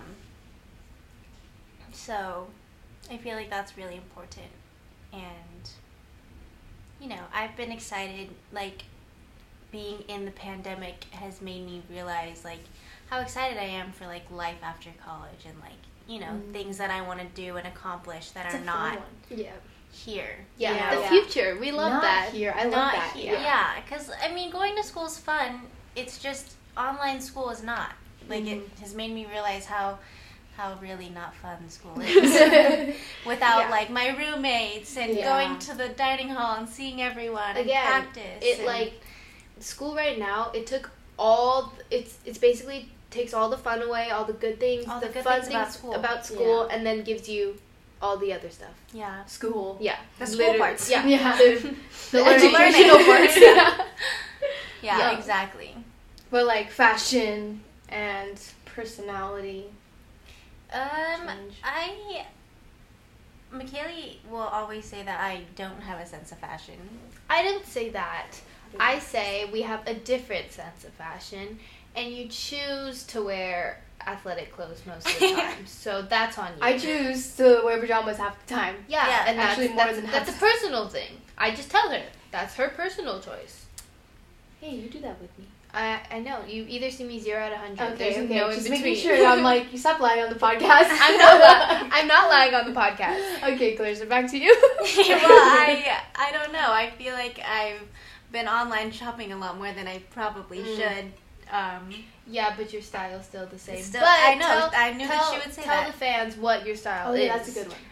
so I feel like that's really important, and you know, I've been excited, like, being in the pandemic has made me realize like how excited I am for like life after college, and like, you know, mm. things that I want to do and accomplish that That's are not yeah. here. Yeah, you know? the yeah. future. We love not that. Here, I not love that. Here. Yeah, because yeah, I mean, going to school is fun. It's just online school is not. Like mm. it has made me realize how how really not fun school is without yeah. like my roommates and yeah. going to the dining hall and seeing everyone Again, and practice. It and like school right now. It took all. It's it's basically takes all the fun away, all the good things, all the, the good fun things about school, about school yeah. and then gives you all the other stuff. Yeah, school. Yeah, the school Literally, parts. Yeah, yeah. The, the, The educational learning. parts. Yeah. yeah, Yeah. exactly. But like fashion and personality. Um, change. I, McKaylee will always say that I don't have a sense of fashion. I didn't say that. I say we have a different sense of fashion, and you choose to wear athletic clothes most of the time. So that's on you. I choose to wear pajamas half the time. Yeah, Yeah, and actually that's, more that's, than that's a half. personal thing. I just tell her that's her personal choice. Hey, you do that with me. I I know you either see me zero out of hundred. Okay, There's okay. no in Just between. making sure. I'm like, you stop lying on the podcast. I'm not. Li- I'm not lying on the podcast. Okay, Clarissa, back to you. Well, I I don't know. I feel like I've been online shopping a lot more than I probably Mm. should. Um, Yeah, but your style's still the same. Still- but I know, Tell, I knew that tell, she would say tell that. the fans what your style Oh, is. yeah, that's a good one.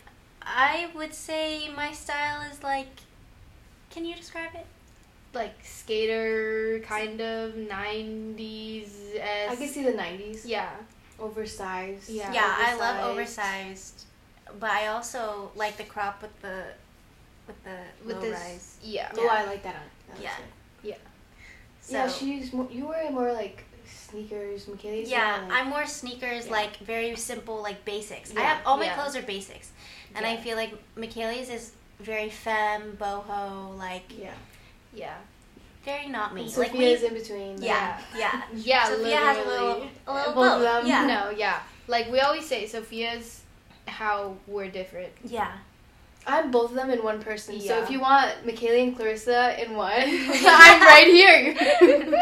I would say my style is like, can you describe it? Like skater, kind of nineties. I can see the nineties. Yeah. Oversized. Yeah. Yeah, I love oversized. oversized, but I also like the crop with the with the With low this, rise. yeah. Oh, I like that. That looks Yeah. good. Yeah. So, Yeah, she's more, you wear more like sneakers, Michaela's yeah, more, like, I'm more sneakers, Yeah. like very simple, like basics. I Yeah, have all my yeah. clothes are basics, and I Yeah. feel like Michaela's is very femme, boho, like yeah. Yeah. very not me. And Like Sophia's we, in between. yeah, yeah. Yeah, Sophia has a literally. little, a little Both of both. them. Yeah, No, yeah. Like we always say, Sophia's how we're different. yeah. I'm both of them in one person. So Yeah. if you want Michaela and Clarissa in one, I'm right here.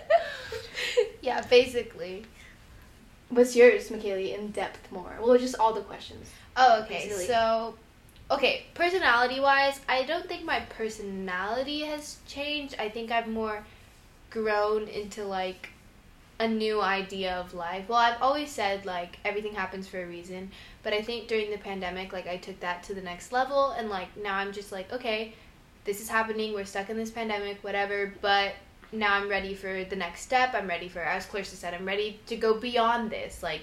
Yeah, basically. What's yours, Michaela, in depth more? Well, just all the questions. Oh, okay. Basically. So, okay, personality-wise, I don't think my personality has changed. I think I've more grown into like a new idea of life. Well, I've always said like everything happens for a reason, but I think during the pandemic, like I took that to the next level, and like now I'm just like, okay, this is happening. We're stuck in this pandemic, whatever. But now I'm ready for the next step. I'm ready for, as Clarissa said, I'm ready to go beyond this, like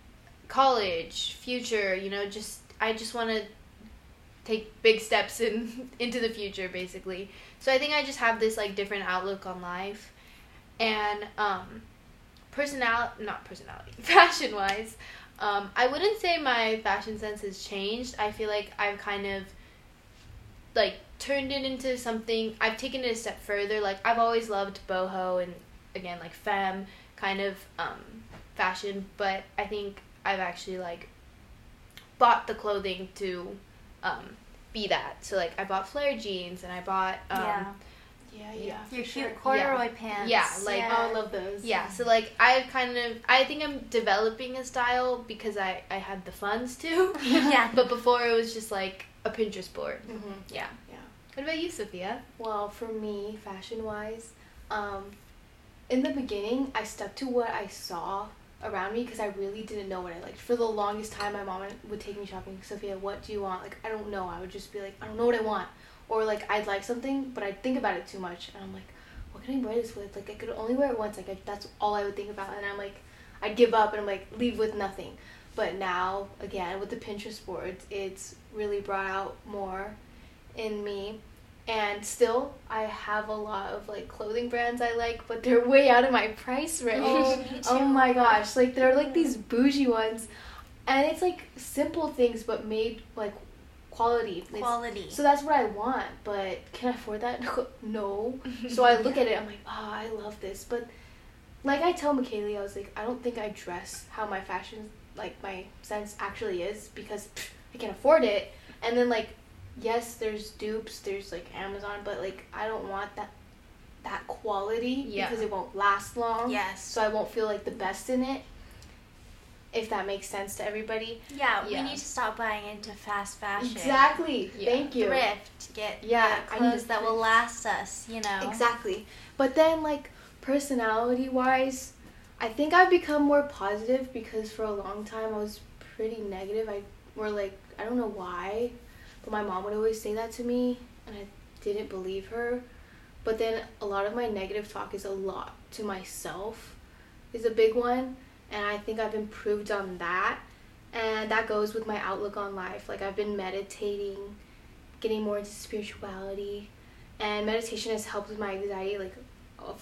college, future. You know, just I just want to take big steps in into the future, basically. So I think I just have this like different outlook on life, and um, personality, not personality, fashion wise, um, I wouldn't say my fashion sense has changed. I feel like I've kind of like turned it into something. I've taken it a step further. Like I've always loved boho and again like femme kind of um, fashion, but I think I've actually like bought the clothing to um, be that. So like I bought flare jeans and I bought um, yeah. Yeah, yeah. Your for cute corduroy Yeah. pants. Yeah, like, Oh, I love those. yeah. So like I've kind of I think I'm developing a style because I I had the funds to. Yeah. But before it was just like a Pinterest board. Mm-hmm. Yeah. Yeah. What about you, Sophia? Well, for me, fashion-wise, um, in the beginning, I stuck to what I saw around me because I really didn't know what I liked. For the longest time, my mom would take me shopping. Sophia, what do you want? Like, I don't know. I would just be like, I don't know what I want. Or, like, I'd like something, but I'd think about it too much. And I'm like, what can I wear this with? Like, I could only wear it once. Like, I, that's all I would think about. And I'm like, I'd give up and I'm like, leave with nothing. But now, again, with the Pinterest boards, it's really brought out more in me. And still, I have a lot of like clothing brands I like, but they're way out of my price range. Oh, me Oh too. my gosh, like they're like these bougie ones, and it's like simple things but made like quality. It's- Quality. So that's what I want, but can I afford that? No. So I look at it, I'm like, oh, I love this, but like I tell Michaela, I was like, I don't think I dress how my fashion, like my sense actually is because pff, I can't afford it, and then like. Yes, there's dupes, there's like Amazon, but like I don't want that that quality Yeah. because it won't last long. Yes. So I won't feel like the best in it. If that makes sense to everybody. Yeah, Yeah. we need to stop buying into fast fashion. Exactly. Yeah. Thank you. Thrift. Get Yeah, get I need clothes to that will thrift. last us. You know. Exactly. But then like personality wise, I think I've become more positive because for a long time I was pretty negative. I were like I don't know why. But my mom would always say that to me, and I didn't believe her. But then a lot of my negative talk is a lot to myself, is a big one. And I think I've improved on that. And that goes with my outlook on life. Like, I've been meditating, getting more into spirituality. And meditation has helped with my anxiety, like, of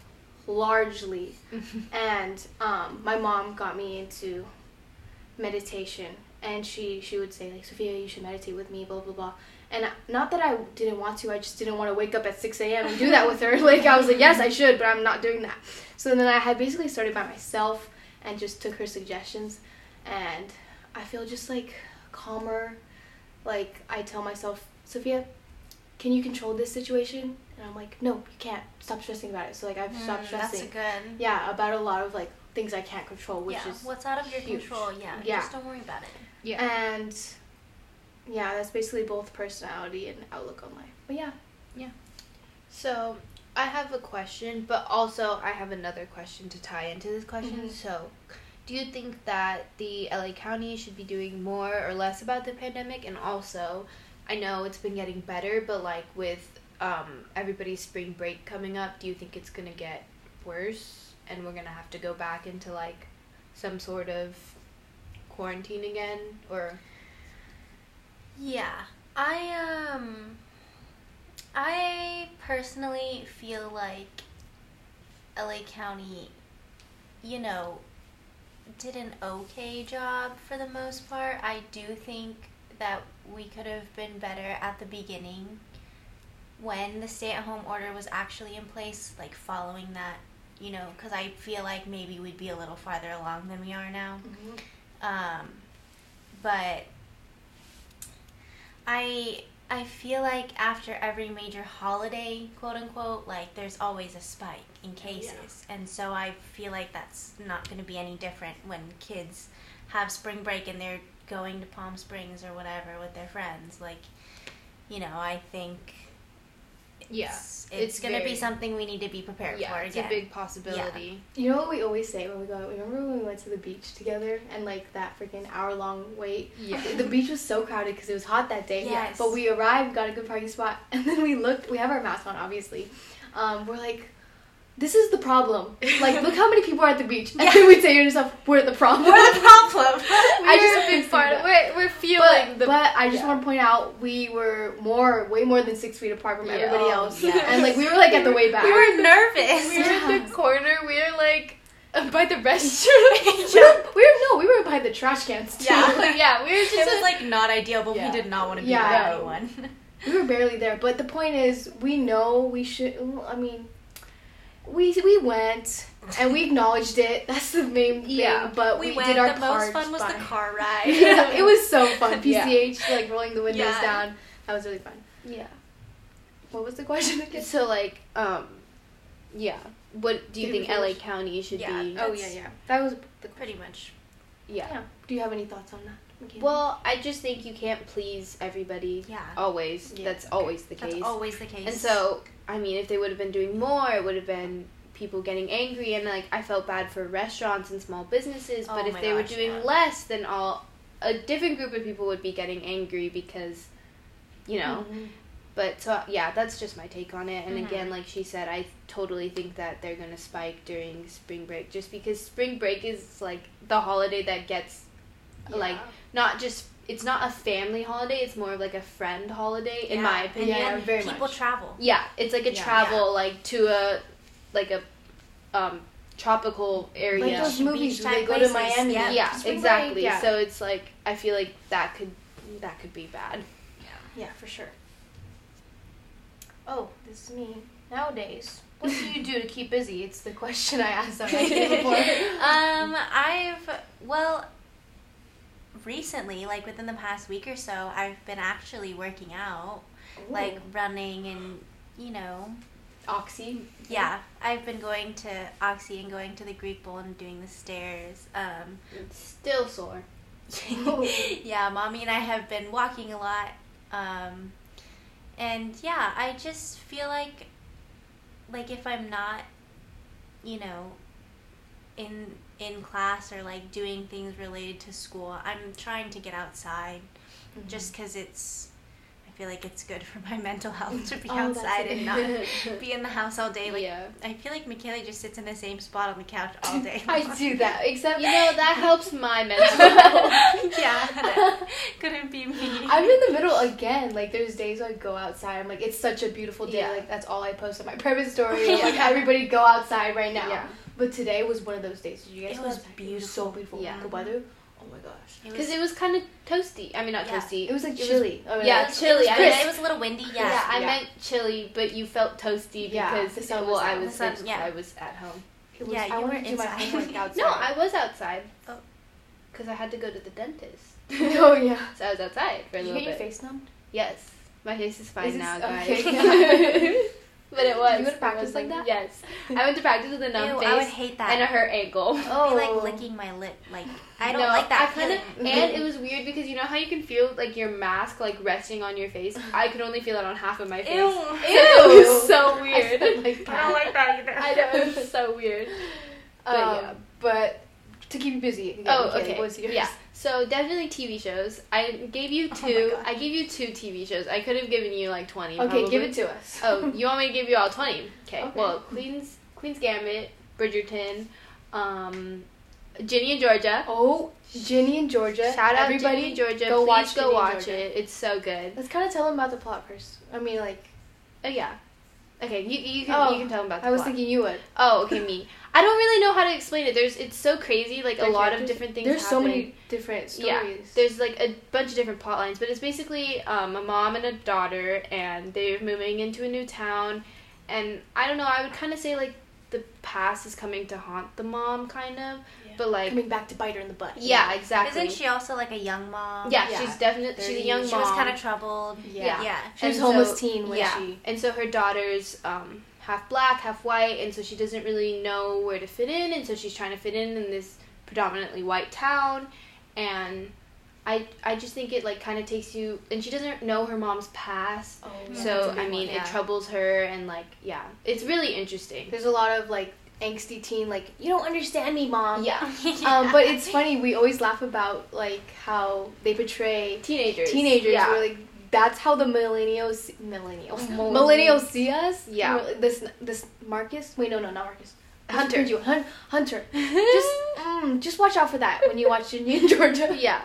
largely. And um, my mom got me into meditation. And she, she would say, like, Sophia, you should meditate with me, blah, blah, blah. And not that I didn't want to, I just didn't want to wake up at six a.m. and do that with her. Like, I was like, yes, I should, but I'm not doing that. So then I had basically started by myself and just took her suggestions. And I feel just, like, calmer. Like, I tell myself, Sophia, can you control this situation? And I'm like, no, you can't. Stop stressing about it. So, like, I've Mm, stopped stressing. That's a good. Yeah, about a lot of, like, things I can't control, which yeah. is What's out of your huge. control? Yeah. Yeah. Just don't worry about it. Yeah. And yeah, that's basically both personality and outlook on life. But yeah. So I have a question, but also I have another question to tie into this question. Mhm. So, do you think that the L A County should be doing more or less about the pandemic? And also, I know it's been getting better, but like with um, everybody's spring break coming up, do you think it's going to get worse and we're going to have to go back into like some sort of quarantine again? Or Yeah. I um I personally feel like L A County, you know, did an okay job for the most part. I do think that we could have been better at the beginning when the stay-at-home order was actually in place, like following that, you know, because I feel like maybe we'd be a little farther along than we are now. Mm-hmm. Um, but I I feel like after every major holiday, quote unquote, like there's always a spike in cases. Yeah. And so I feel like that's not going to be any different when kids have spring break and they're going to Palm Springs or whatever with their friends. Like, you know, I think yeah, it's, it's, it's going to be something we need to be prepared yeah, for it's again. a big possibility. Yeah. You know what we always say when we go out? Remember when we went to the beach together and like that freaking hour long wait? Yeah. The beach was so crowded because it was hot that day. Yes. But we arrived, got a good parking spot, and then we looked. We have our mask on, obviously. Um, we're like, this is the problem. Like, look how many people are at the beach. And Yeah. then we'd say to yourself, we're the problem. We're the problem. I just a big part. We're we're feeling But, the. but I just yeah. want to point out we were more, way more than six feet apart from Yeah. everybody Oh, else, yes. and like we were like at the way back. We were nervous. we were in the corner. We were like by the restroom. we, were, we were no, we were by the trash cans too. Yeah. Like, yeah, we were just It was a- like not ideal, but Yeah. we did not want to be Yeah. by anyone. We were barely there, but the point is, we know we should. I mean, we we went and we acknowledged it. That's the main thing. Yeah. But We, we, went. did our The most part fun was by- the car ride. Yeah, it was so fun. P Yeah. C H like rolling the windows Yeah. down. That was really fun. yeah. What was the question again? So like um, yeah. What do you Did think we L A finish? County should Yeah. be? Oh yeah, yeah. That was the Pretty much. Yeah. yeah. Do you have any thoughts on that? McKenna? Well, I just think you can't please everybody. Yeah. Always. Yeah, That's okay. always the That's case. always the case. And so, I mean, if they would have been doing more, it would have been people getting angry, and like I felt bad for restaurants and small businesses. But Oh if my they were gosh, doing yeah. less, then all a different group of people would be getting angry because, you know. Mhm. But so yeah, that's just my take on it. And Mhm. again, like she said, I totally think that they're gonna spike during spring break, just because spring break is like the holiday that gets like not just. It's not a family holiday, it's more of like a friend holiday, in Yeah. my And opinion. Yeah, then very people much. travel. Yeah, it's like a Yeah. travel, like, to a, like a, um, tropical area. Like those Beach movies where they type go places, to Miami. yeah. yeah, Spring exactly. break, yeah. So it's like, I feel like that could, that could be bad. Yeah, for sure. Oh, this is me. Nowadays, what do you do to keep busy? It's the question I asked on my day before. Um, I've well, recently, like within the past week or so, I've been actually working out, like running and you know, Oxy. yeah. I've been going to Oxy and going to the Greek Bowl and doing the stairs. Um, It's still sore. yeah, mommy and I have been walking a lot. Um, and yeah, I just feel like, like if I'm not, you know, in in class or like doing things related to school, I'm trying to get outside, Mm-hmm. just because it's. I feel like it's good for my mental health to be Oh, that's outside it. and not be in the house all day. Like Yeah. I feel like Michaela just sits in the same spot on the couch all day. I do that, except You know, that helps my mental health. yeah, that couldn't be me. I'm in the middle again. Like there's days I go outside. I'm like, it's such a beautiful day. Yeah. Like that's all I post on my private story. I'm like, everybody go outside right now. Yeah. But today was one of those days. Did you guys It go was outside? It was so beautiful. beautiful. Yeah. The weather. Oh my gosh. It Because it was kind of toasty. I mean, not Yeah. toasty. It was like It was- chilly. Oh, yeah, It was- chilly. It I was, meant- it was a little windy. Yeah, Yeah. I Yeah. meant chilly, but you felt toasty Yeah, because the sun well, was I out. was The sun- since yeah. I was at home. It was, Yeah, I you wanted were to do my inside. homework outside. No, I was outside. Oh. Because I had to go to the dentist. oh yeah. So I was outside for a Did you little get your bit. face numbed? Yes. My face is fine Is it- now, guys. okay. But it was. You go to it practice was like that? Yes. I went to practice with a numb Ew, face I would hate that. and a hurt ankle. Oh. Be like licking my lip. Like I don't No, like that. I kind of, feeling. and it was weird because you know how you can feel like your mask like resting on your face. I could only feel it on half of my face. Ew. It was so weird. I, like I don't like that either. I know, it was so weird. But Um, yeah. But to keep you busy. Again, Oh, Kaylee, okay. What's yours? Yeah. So definitely T V shows. I gave you Oh my two. God. I gave you two T V shows. I could have given you like twenty. Okay, probably. give it to us. Oh, you want me to give you all twenty? Okay. Okay. Well, Queen's Queen's Gambit, Bridgerton, um, Ginny and Georgia. Oh, Ginny and Georgia. Shout out Everybody, Ginny and Georgia. go Please watch go Ginny and watch Georgia. it. It's so good. Let's kind of tell them about the plot first. I mean, like, Oh yeah. Okay, you you can Oh, you can tell them about. The I was plot. thinking you would. Oh, okay, me. I don't really know how to explain it. There's it's so crazy. Like Their a lot of characters- different things. There's so happen. many different stories. Yeah, there's like a bunch of different plot lines, but it's basically um, a mom and a daughter, and they're moving into a new town, and I don't know. I would kind of say like the past is coming to haunt the mom, kind of, Yeah. but like Coming back to bite her in the butt. yeah, exactly. Isn't she also like a young mom? Yeah, Yeah. she's definitely she's a young She mom. was kind of troubled. Yeah. Yeah. She was And a homeless so- teen when yeah. she. And so her daughter's um, half black, half white, and so she doesn't really know where to fit in, and so she's trying to fit in in this predominantly white town, and I I just think it like kind of takes you, and she doesn't know her mom's past, Oh, Yeah, so that's a I big mean one. it troubles her, and like yeah, it's really interesting. There's a lot of like angsty teen, like you don't understand me, mom. Yeah, Um, but it's funny. We always laugh about like how they portray teenagers. teenagers. Yeah. We're like, that's how the millennials, millennials, Millennials. millennials see us. Yeah. This this Marcus. Wait, no, no, not Marcus. Hunter. You Hun- Hunter. Just mm, just watch out for that when you watch Ginny and Georgia. Yeah.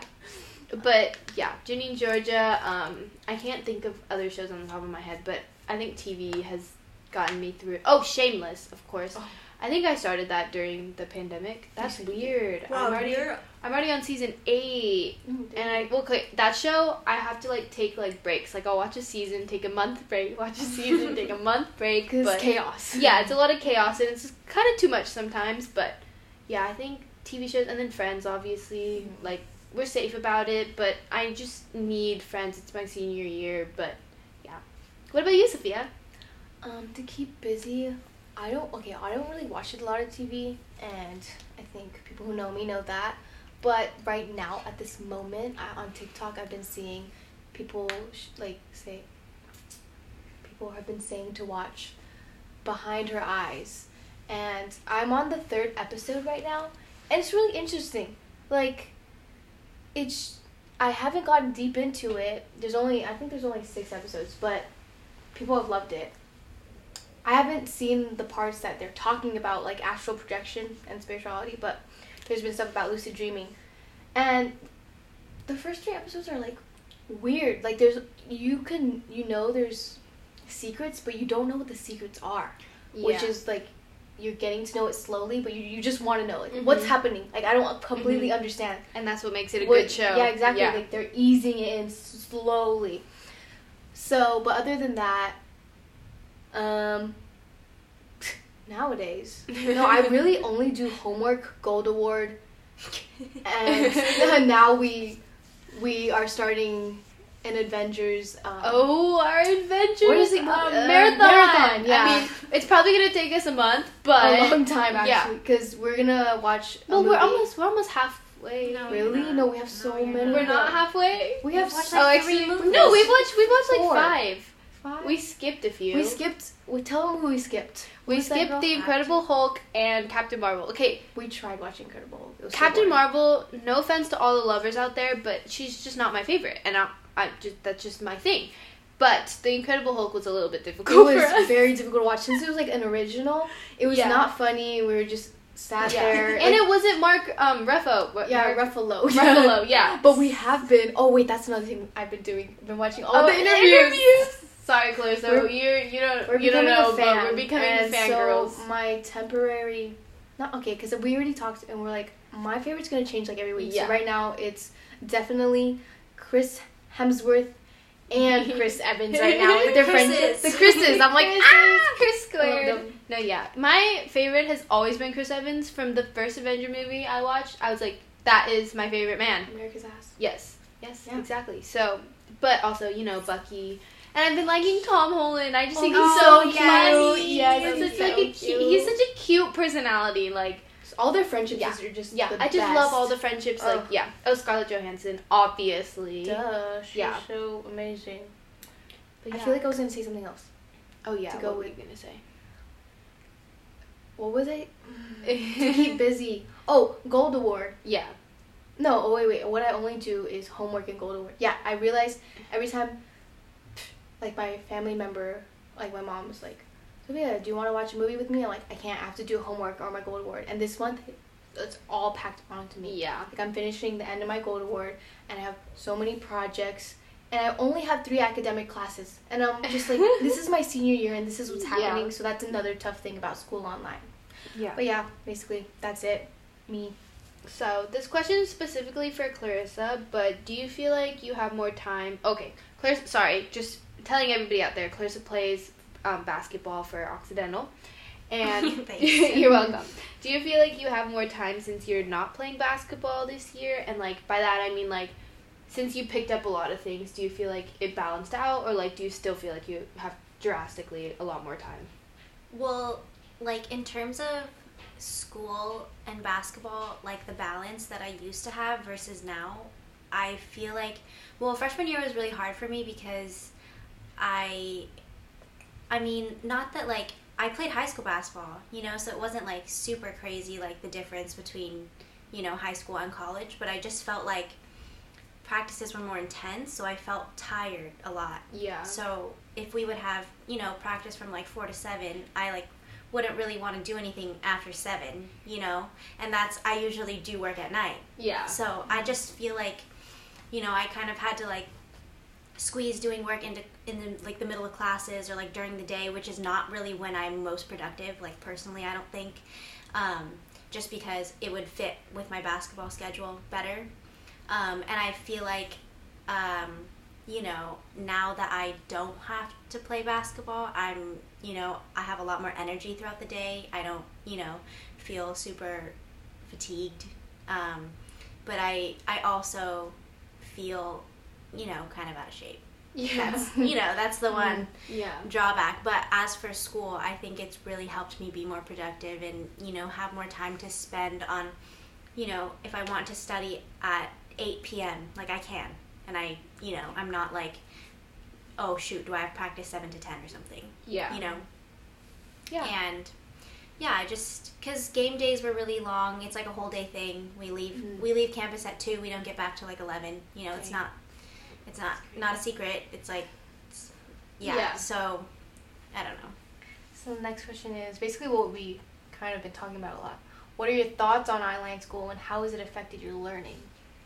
But yeah, Ginny and Georgia, um, I can't think of other shows on the top of my head, but I think T V has gotten me through. Oh, Shameless, of course. Oh. I think I started that during the pandemic. That's Yes, you did. weird. Wow, I'm already you're- I'm already on season eight. And I well, okay, that show I have to like take like breaks. Like I'll watch a season, take a month break, watch a season, take a month break. Because But chaos. yeah, it's a lot of chaos and it's kind of too much sometimes. But yeah, I think T V shows and then Friends, obviously, Mhm. like we're safe about it. But I just need Friends. It's my senior year. But yeah, what about you, Sophia? Um, to keep busy, I don't. Okay, I don't really watch a lot of T V, and I think people who know me know that. But right now, at this moment, I, on TikTok, I've been seeing people sh- like say. People have been saying to watch Behind Her Eyes, and I'm on the third episode right now, and it's really interesting. Like, it's. I haven't gotten deep into it. There's only I think there's only six episodes, but people have loved it. I haven't seen the parts that they're talking about, like astral projection and spirituality, but there's been stuff about lucid dreaming. And the first three episodes are like weird. Like there's you can you know there's secrets, but you don't know what the secrets are. Which Yeah. is like you're getting to know it slowly, but you, you just want to know like what's Mhm. happening. Like I don't completely Mhm. understand. And that's what makes it a What- good show. Yeah, exactly. Yeah. Like they're easing it in slowly. So, but other than that, um, nowadays, no, I really only do homework, Gold Award, and now we we are starting an Avengers. Um, Oh, our adventure! What is it? Um, Uh, marathon. marathon, yeah. I mean, it's probably gonna take us a month, but a long time yeah. actually, because we're gonna watch. A Well, we're movie. almost we're almost halfway. No, Really? We're not. No, we have so No, you're many. not. We're not halfway. We have We've watched, so like, oh, three actually, movies. no, we've watched we've watched like Four. five. Five? We skipped a few. We skipped. We tell them who we skipped. We Who's that skipped girl? the Incredible Hulk and Captain Marvel. Okay, We tried watching Incredible Hulk. It was so Captain boring. Marvel. No offense to all the lovers out there, but she's just not my favorite, and I, I just that's just my thing. But the Incredible Hulk was a little bit It difficult for was us. very difficult to watch since it was like an original. It was Yeah. not funny. We were just sat Yeah. there. and like- it wasn't Mark um Ruffalo. What- yeah, Mark- Ruffalo. Ruffalo, yeah. But we have been. Oh wait, that's another thing I've been doing. I've been watching all Oh, the interviews. Sorry, Chloe. So We're- you're you don't We're you don't becoming know, a fan. but we're becoming and fangirls. So my temporary, not okay, because we already talked and we're like, my favorite's gonna change like every week. Yeah. So right now it's definitely Chris Hemsworth and Chris Evans right now. The They're friends. Chris's. The Chris's. I'm like, Chris's. ah, Chris I squared. love them. No, yeah. My favorite has always been Chris Evans. From the first Avenger movie I watched, I was like, that is my favorite man. America's ass. Yes. Yes, Yeah. exactly. So, but also, you know, Bucky. And I've been liking Tom Holland. I just Oh, think he's he's so so cute. funny. Yes, he's he's such so like a cute. cute. He's such a cute personality. Like, All their friendships Yeah. are just yeah, the I just best. love all the friendships. Like, Ugh. yeah. Oh, Scarlett Johansson, obviously. Duh, she's Yeah. so amazing. But I yeah. feel like I was gonna say something else. oh yeah. to go what were with- you gonna say? what was it? To keep busy. Oh, Gold Award. Yeah. No, oh wait, wait. What I only do is homework and Gold Award. Yeah, I realized every time, like, my family member, like, my mom was like, Sophia, do you want to watch a movie with me? I'm like, I can't. I have to do homework or my Gold Award. And this month, it's all packed onto me. Yeah. Like, I'm finishing the end of my Gold Award, and I have so many projects, and I only have three academic classes. And I'm just like, this is my senior year, and this is what's happening. Yeah. So that's another tough thing about school online. Yeah. But yeah, basically, that's it. Me. So, this question is specifically for Clarissa, but do you feel like you have more time? Okay, Clarissa, sorry, just telling everybody out there, Clarissa plays um, basketball for Occidental. And you're welcome. Do you feel like you have more time since you're not playing basketball this year? And, like, by that I mean, like, since you picked up a lot of things, do you feel like it balanced out? Or, like, do you still feel like you have drastically a lot more time? Well, like, in terms of school and basketball, like the balance that I used to have versus now, I feel like, well, freshman year was really hard for me because I, I mean, not that, like, I played high school basketball, you know, so it wasn't, like, super crazy, like, the difference between, you know, high school and college, but I just felt like practices were more intense, so I felt tired a lot. Yeah. So if we would have, you know, practice from, like, four to seven, I, like, wouldn't really want to do anything after seven, you know, and that's, I usually do work at night. Yeah. So I just feel like, you know, I kind of had to, like, squeeze doing work into in the, like, the middle of classes or, like, during the day, which is not really when I'm most productive, like, personally, I don't think, um, just because it would fit with my basketball schedule better. Um, and I feel like, um, you know, now that I don't have to play basketball, I'm, you know, I have a lot more energy throughout the day. I don't, you know, feel super fatigued. Um, but I, I also feel, you know, kind of out of shape. Yeah. That's, you know, that's the one Yeah. drawback. But as for school, I think it's really helped me be more productive and, you know, have more time to spend on, you know, if I want to study at eight p.m., like, I can. And I, you know, I'm not like, oh, shoot, do I have practice seven to ten or something? Yeah. You know? Yeah. And, yeah, I just, because game days were really long. It's like a whole day thing. We leave Mhm. we leave campus at two. We don't get back till, like, eleven. You know, it's Right. not, it's not, not a secret. It's like, it's, yeah. Yeah. So, I don't know. So the next question is basically what we kind of been talking about a lot. What are your thoughts on online school and how has it affected your learning?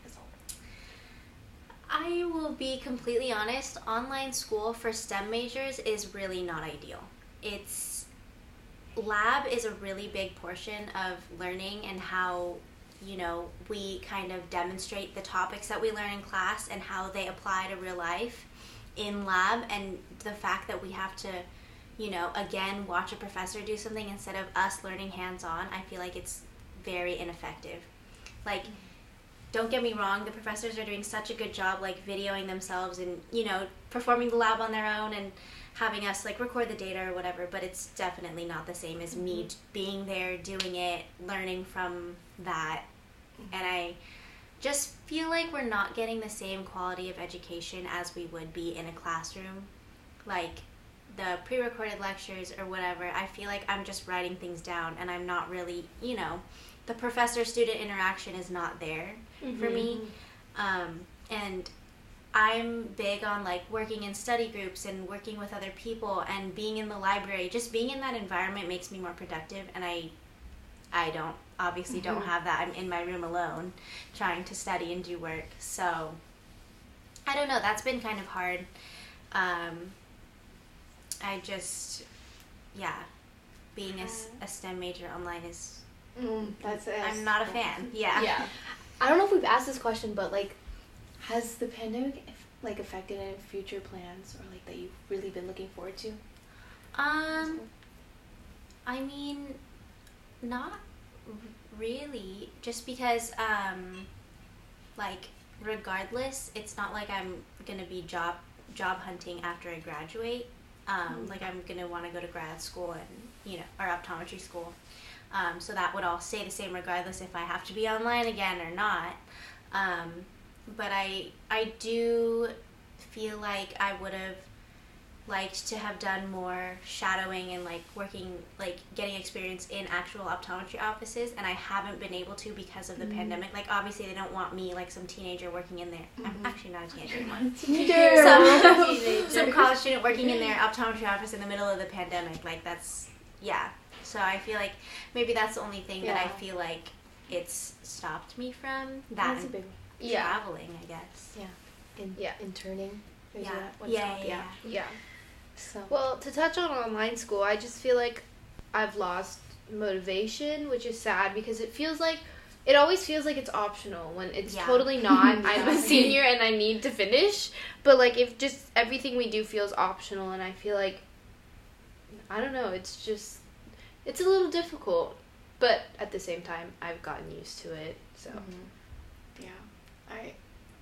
I will be completely honest, online school for STEM majors is really not ideal. It's, lab is a really big portion of learning and how, you know, we kind of demonstrate the topics that we learn in class and how they apply to real life in lab, and the fact that we have to, you know, again, watch a professor do something instead of us learning hands-on, I feel like it's very ineffective. Like, don't get me wrong, the professors are doing such a good job, like, videoing themselves and, you know, performing the lab on their own and having us, like, record the data or whatever, but it's definitely not the same as me being there, doing it, learning from that. And I just feel like we're not getting the same quality of education as we would be in a classroom. Like, the pre-recorded lectures or whatever, I feel like I'm just writing things down and I'm not really, you know, the professor-student interaction is not there Mm-hmm. for me. Um, and I'm big on, like, working in study groups and working with other people and being in the library. Just being in that environment makes me more productive, and I I don't, obviously don't have that. I'm in my room alone trying to study and do work. So, I don't know. That's been kind of hard. Um, I just, yeah, being a, s- a STEM major online is, Mm, that's it. I'm not a fan. Yeah. Yeah. I don't know if we've asked this question, but, like, has the pandemic, like, affected any future plans or, like, that you've really been looking forward to? Um, I mean, not r- really. Just because, um, like, regardless, it's not like I'm gonna be job job hunting after I graduate. Um, like, I'm gonna want to go to grad school and, you know, or optometry school. Um, so that would all stay the same regardless if I have to be online again or not. Um, but I I do feel like I would have liked to have done more shadowing and like working, like getting experience in actual optometry offices, and I haven't been able to because of the mm-hmm. pandemic. Like obviously they don't want me, like some teenager working in there. Mm-hmm. I'm actually not a teenager. Not a teenager. Some, teenager. Some college student working in their optometry office in the middle of the pandemic. Like that's, yeah. So I feel like maybe that's the only thing yeah. that I feel like it's stopped me from that. That's a big yeah. traveling, I guess. Yeah. In, yeah. Interning. Yeah. Yeah, yeah. Yeah. Yeah. So. Well, to touch on online school, I just feel like I've lost motivation, which is sad because it feels like, it always feels like it's optional when it's yeah. totally not. I'm a senior and I need to finish. But like if just everything we do feels optional, and I feel like, I don't know, it's just, it's a little difficult. But at the same time, I've gotten used to it, so. Mm-hmm. Yeah. I,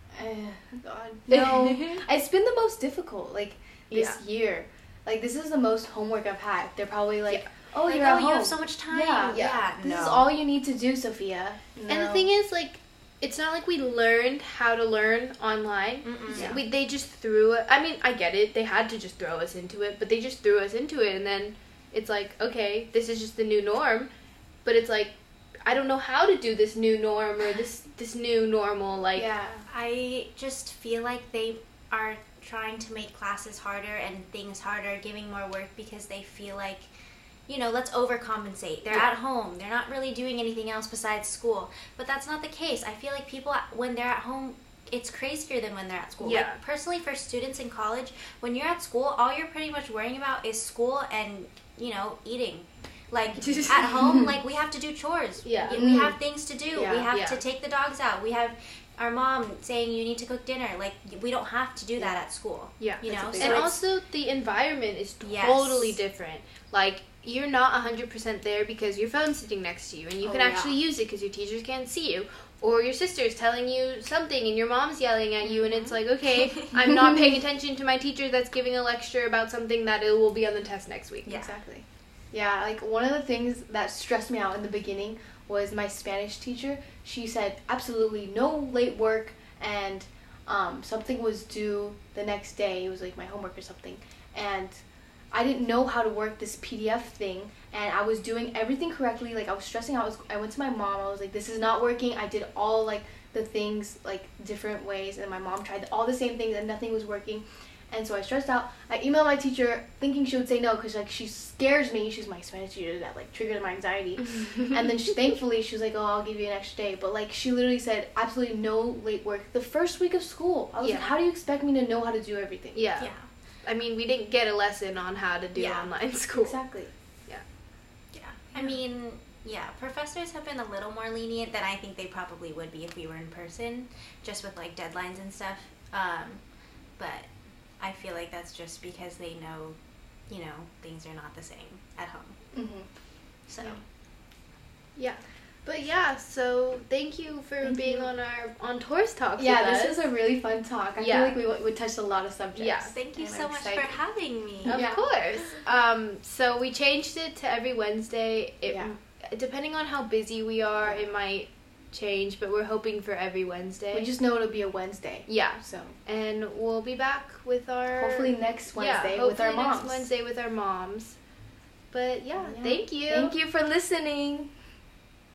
uh, God. No. It's been the most difficult, like, this yeah. year. Like, this is the most homework I've had. They're probably like, yeah. oh, like, you're oh, at home. You have so much time. Yeah. Yeah. yeah. This no. is all you need to do, Sophia. No. And the thing is, like, it's not like we learned how to learn online. Yeah. We, they just threw it. I mean, I get it. They had to just throw us into it, but they just threw us into it, and then it's like, okay, this is just the new norm. But it's like, I don't know how to do this new norm or this this new normal. Like, yeah. I just feel like they are trying to make classes harder and things harder, giving more work because they feel like, you know, let's overcompensate. They're yeah. at home. They're not really doing anything else besides school. But that's not the case. I feel like people, when they're at home, it's crazier than when they're at school. Yeah. Like, personally, for students in college, when you're at school, all you're pretty much worrying about is school and, you know, eating. Like, at home, like, we have to do chores. Yeah. We mm. have things to do. Yeah. We have yeah. to take the dogs out. We have our mom saying you need to cook dinner. Like, we don't have to do yeah. that at school. Yeah. You know? So and also, the environment is yes. totally different. Like, you're not one hundred percent there because your phone's sitting next to you, and you oh, can actually yeah. use it because your teachers can't see you. Or your sister's telling you something and your mom's yelling at you, and it's like, okay, I'm not paying attention to my teacher that's giving a lecture about something that it will be on the test next week. Yeah. Exactly. Yeah, like, one of the things that stressed me out in the beginning was my Spanish teacher. She said absolutely no late work, and um, something was due the next day. It was, like, my homework or something. And I didn't know how to work this P D F thing, and I was doing everything correctly. Like, I was stressing out. I, was, I went to my mom. I was like, this is not working. I did all, like, the things, like, different ways, and my mom tried all the same things, and nothing was working. And so I stressed out. I emailed my teacher thinking she would say no because, like, she scares me. She's my Spanish teacher that, like, triggered my anxiety. And then she, thankfully she was like, oh, I'll give you an extra day. But, like, she literally said absolutely no late work the first week of school. I was yeah. like, how do you expect me to know how to do everything? Yeah. Yeah. I mean, we didn't get a lesson on how to do yeah. online school. Exactly. Yeah. Yeah. I mean, yeah, professors have been a little more lenient than I think they probably would be if we were in person, just with, like, deadlines and stuff. Um, but I feel like that's just because they know, you know, things are not the same at home. Mm-hmm. So. Yeah. But yeah, so thank you for thank being you. on our on Tourist Talks. Yeah, with this us. was a really fun talk. I yeah. feel like we we touched a lot of subjects. Yeah. Thank you and so I'm much excited. for having me. Of yeah. course. Um, so we changed it to every Wednesday. It, yeah. Depending on how busy we are, it might change, but we're hoping for every Wednesday. We just know it'll be a Wednesday. Yeah. So. And we'll be back with our... Hopefully next Wednesday yeah, with our moms. next Wednesday with our moms. But yeah, yeah. thank you. Thank you for listening.